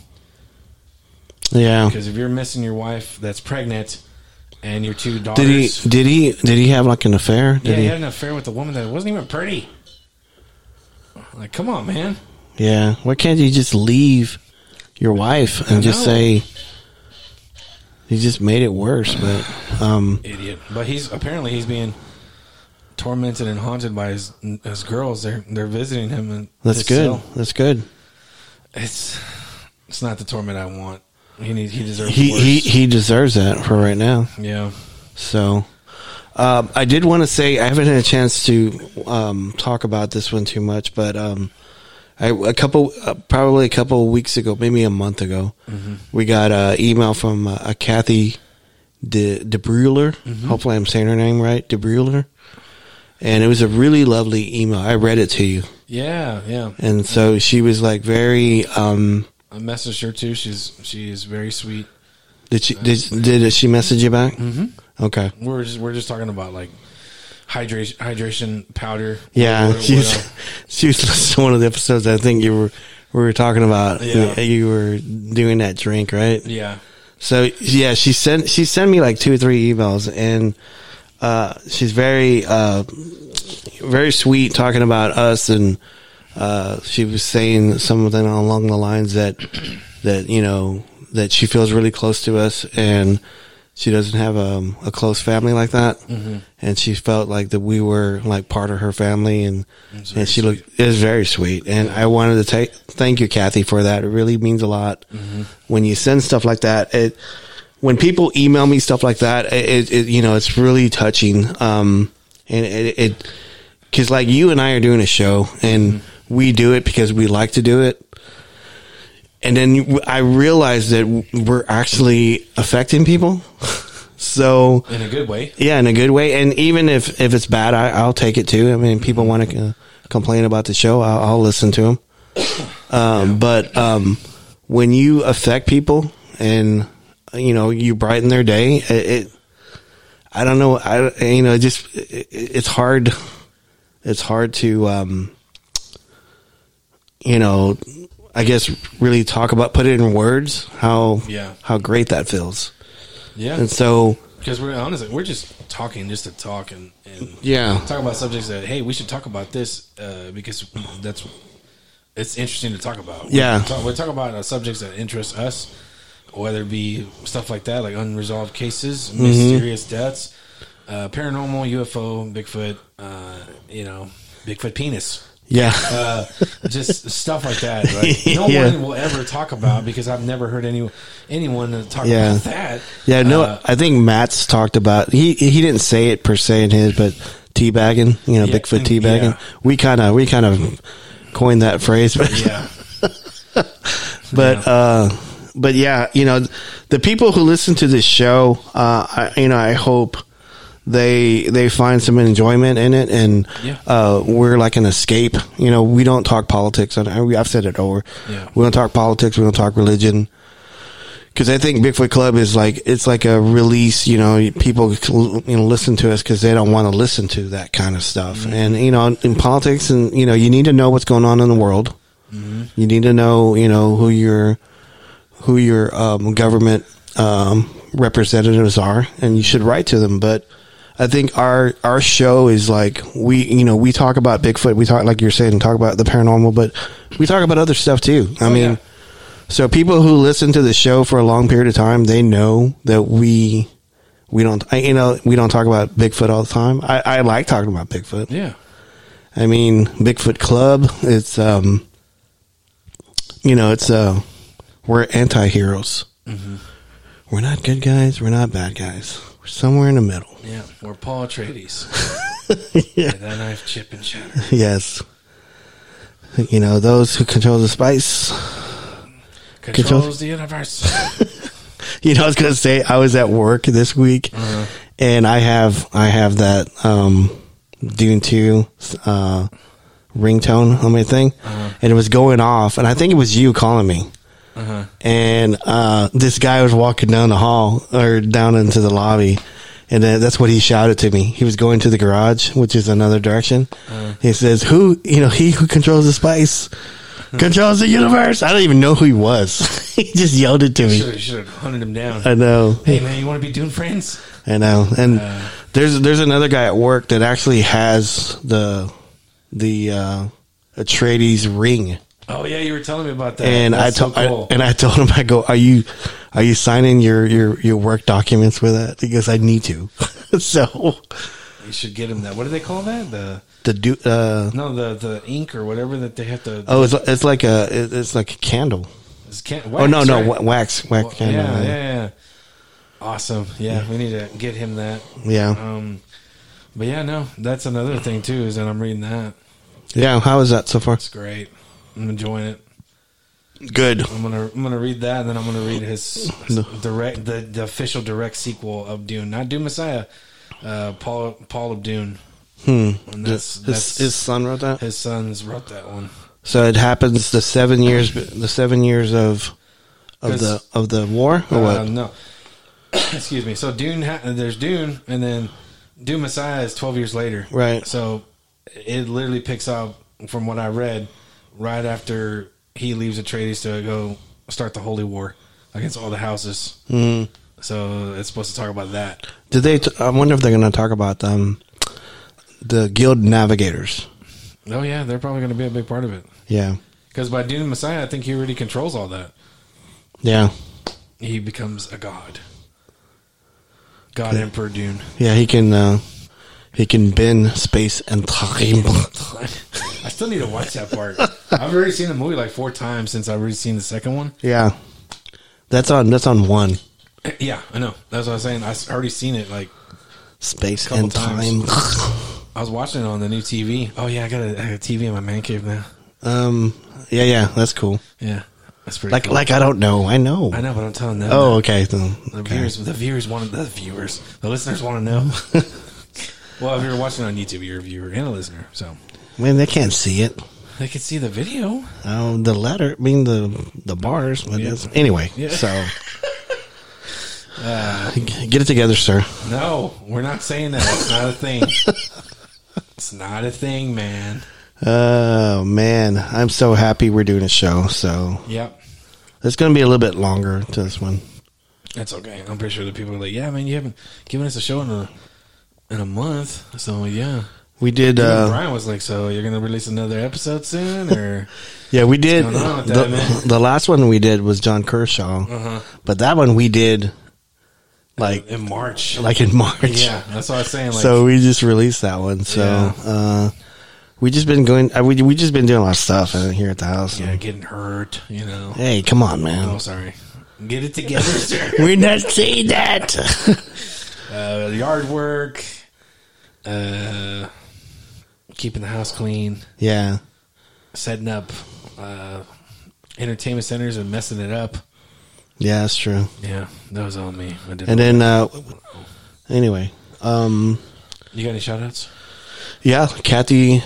Yeah. Because if you're missing your wife that's pregnant and your 2 daughters. Did he have like an affair? He had an affair with a woman that wasn't even pretty. Like, come on, man. Yeah. Why can't you just leave your wife and just say he just made it worse? But idiot. But he's being tormented and haunted by his girls. They're visiting him, and that's good. Cell. That's good. It's not the torment I want. He deserves. He deserves that for right now. Yeah. So, I did want to say I haven't had a chance to talk about this one too much, but probably a couple of weeks ago, maybe a month ago, we got an email from a Kathy DeBruler. Hopefully, I'm saying her name right, DeBruler. And it was a really lovely email. I read it to you. Yeah. And so she was like very. I messaged her too. She is very sweet. Did she message you back? Mm-hmm. Okay. We're just talking about like hydration powder. Yeah, she was listening to one of the episodes. I think we were talking about. Yeah. You were doing that drink, right? Yeah. So yeah, she sent me like 2 or 3 emails, and she's very very sweet talking about us, and she was saying something along the lines that she feels really close to us, and she doesn't have a close family like that, and she felt like that we were like part of her family, and she looked, it was very sweet, and I wanted to thank you, Kathy, for that. It really means a lot when you send stuff like that. When people email me stuff like that, it's really touching, and because like you and I are doing a show, and we do it because we like to do it. And then I realized that we're actually affecting people. So in a good way. Yeah, in a good way. And even if it's bad, I'll take it too. I mean, people want to complain about the show, I'll listen to them. But when you affect people and you brighten their day, I don't know. It's hard. It's hard to I guess really put it in words how great that feels. Yeah. And so because we're just talking just to talk and talk about subjects that, hey, we should talk about this because it's interesting to talk about. We talk about subjects that interest us, whether it be stuff like that, like unresolved cases, mysterious deaths, paranormal, UFO, Bigfoot, Bigfoot penis. Yeah. Just stuff like that. Like, no one will ever talk about, because I've never heard anyone talk about that. Yeah, no, I think Matt's talked about, he didn't say it per se in his, but teabagging, Bigfoot teabagging. Yeah. We kind of coined that phrase, but but yeah, the people who listen to this show, I hope they find some enjoyment in it, and we're like an escape. We don't talk politics. I've said it over. Yeah. We don't talk politics. We don't talk religion, Because I think Bigfoot Club is like, it's like a release, people, listen to us because they don't want to listen to that kind of stuff. Mm-hmm. And, in politics and, you need to know what's going on in the world. Mm-hmm. You need to know, who your government, representatives are, and you should write to them. But I think our show is like, we talk about Bigfoot. We talk, like you're saying, talk about the paranormal, but we talk about other stuff too. I mean, so people who listen to the show for a long period of time, they know that we don't talk about Bigfoot all the time. I like talking about Bigfoot. Yeah. I mean, Bigfoot Club, it's, we're anti-heroes. Mm-hmm. We're not good guys. We're not bad guys. We're somewhere in the middle. Yeah. We're Paul Atreides. Yeah. That knife, chip, and shatter. Yes. Those who control the spice. Controls the universe. I was going to say, I was at work this week, and I have that Dune 2 ringtone on my thing, and it was going off, and I think it was you calling me. And this guy was walking down the hall, or down into the lobby, and that's what he shouted to me. He was going to the garage, which is another direction. He says, he who controls the spice controls the universe. I don't even know who he was. He just yelled it to me. You should have hunted him down. I know. Hey man, you want to be Dune friends? I know. And there's another guy at work that actually has the Atreides ring. Oh yeah, you were telling me about that. And I told him, I go, are you signing your work documents with that? Because I need to. So you should get him that. What do they call that? The ink or whatever that they have to. Oh, it's like a candle. It's wax, wax candle. Yeah. Awesome. Yeah, we need to get him that. Yeah. But yeah, no, that's another thing too. Is that I'm reading that. Yeah. How is that so far? It's great. I'm enjoying it. Good. I'm gonna read that, and then I'm gonna read his direct the official direct sequel of Dune, not Dune Messiah. Paul of Dune. And that's his son wrote that. His sons wrote that one. So it happens the 7 years of the war, or what? No, excuse me. So Dune, there's Dune, and then Dune Messiah is 12 years later. Right. So it literally picks up from what I read right after he leaves Atreides to go start the Holy War against all the houses. Mm. So it's supposed to talk about that. Did they? I wonder if they're going to talk about the Guild Navigators. Oh yeah, they're probably going to be a big part of it. Yeah, because by Dune Messiah, I think he already controls all that. Yeah, he becomes a god. God Emperor Dune. Yeah, he can bend space and time. I still need to watch that part. I've already seen the movie like 4 times since I've already seen the second one. Yeah, that's on 1. Yeah, I know. That's what I was saying. I already seen it like space and time. I was watching it on the new TV. Oh yeah, I got a TV in my man cave now. Yeah, that's cool. Yeah, that's pretty cool. Like I don't know. I know, but I'm telling them. Oh, okay. The listeners want to know. Well, if you're watching on YouTube, you're a viewer and a listener. So, they can't see it. They can see the video. Oh, the letter, the bars. But yeah. Anyway, yeah. So get it together, sir. No, we're not saying that. It's not a thing. It's not a thing, man. Oh man, I'm so happy we're doing a show. So yep, it's going to be a little bit longer to this one. That's okay. I'm pretty sure that people are like, yeah, man, you haven't given us a show in a month. So yeah, we did. Brian was like, so you're going to release another episode soon, or yeah, we did. The last one we did was John Kershaw, but that one we did. Like in March. Yeah, that's what I was saying. Like, so we just released that one. So we just been going. We just been doing a lot of stuff here at the house. Yeah, getting hurt. Hey, come on, man. Oh, sorry. Get it together, sir. We're not saying that. Yard work. Keeping the house clean. Yeah. Setting up entertainment centers and messing it up. Yeah, that's true. Yeah, that was all me. And then, anyway. You got any shout-outs? Yeah, Kathy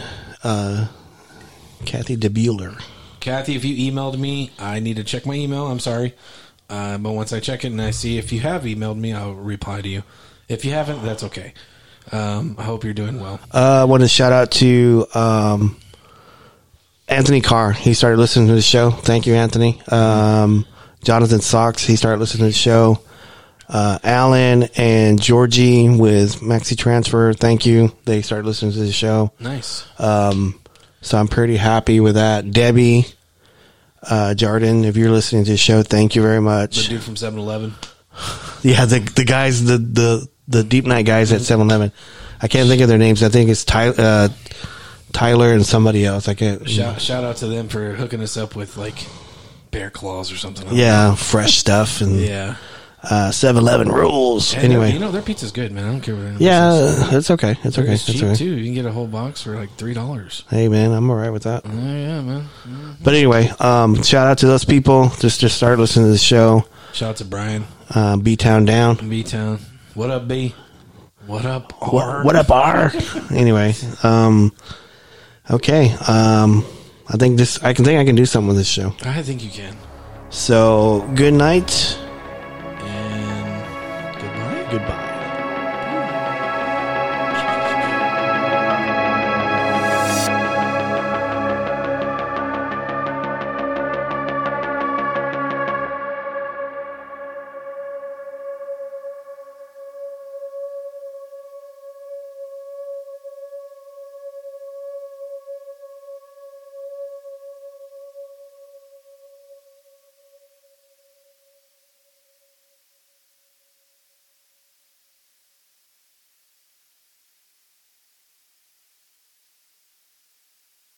DeBueller. Kathy, if you emailed me, I need to check my email. I'm sorry. But once I check it and I see if you have emailed me, I'll reply to you. If you haven't, that's okay. I hope you're doing well. I want to shout out to Anthony Carr. He started listening to the show. Thank you, Anthony. Jonathan Socks. He started listening to the show. Alan and Georgie with Maxi Transfer. Thank you. They started listening to the show. Nice. So I'm pretty happy with that. Debbie, Jardin, if you're listening to the show, thank you very much. The dude from 7-Eleven. Yeah, the guys, the Deep Night guys at 7-Eleven. I can't think of their names. I think it's Tyler and somebody else. I can't. Shout out to them for hooking us up with like bear claws or something. Yeah, fresh stuff and yeah. 7-Eleven rules. And anyway, their pizza's good, man. I don't care what anyone yeah, says. it's okay. It's okay. It's It's cheap okay. too. You can get a whole box for like $3. Hey man, I'm all right with that. Oh yeah, man. But anyway, shout out to those people. Just start listening to the show. Shout out to Brian. B-Town down. B-Town. What up, B? What up, R? What up, R? Anyway, okay. I think I can do something with this show. I think you can. So good night And goodbye. Goodbye.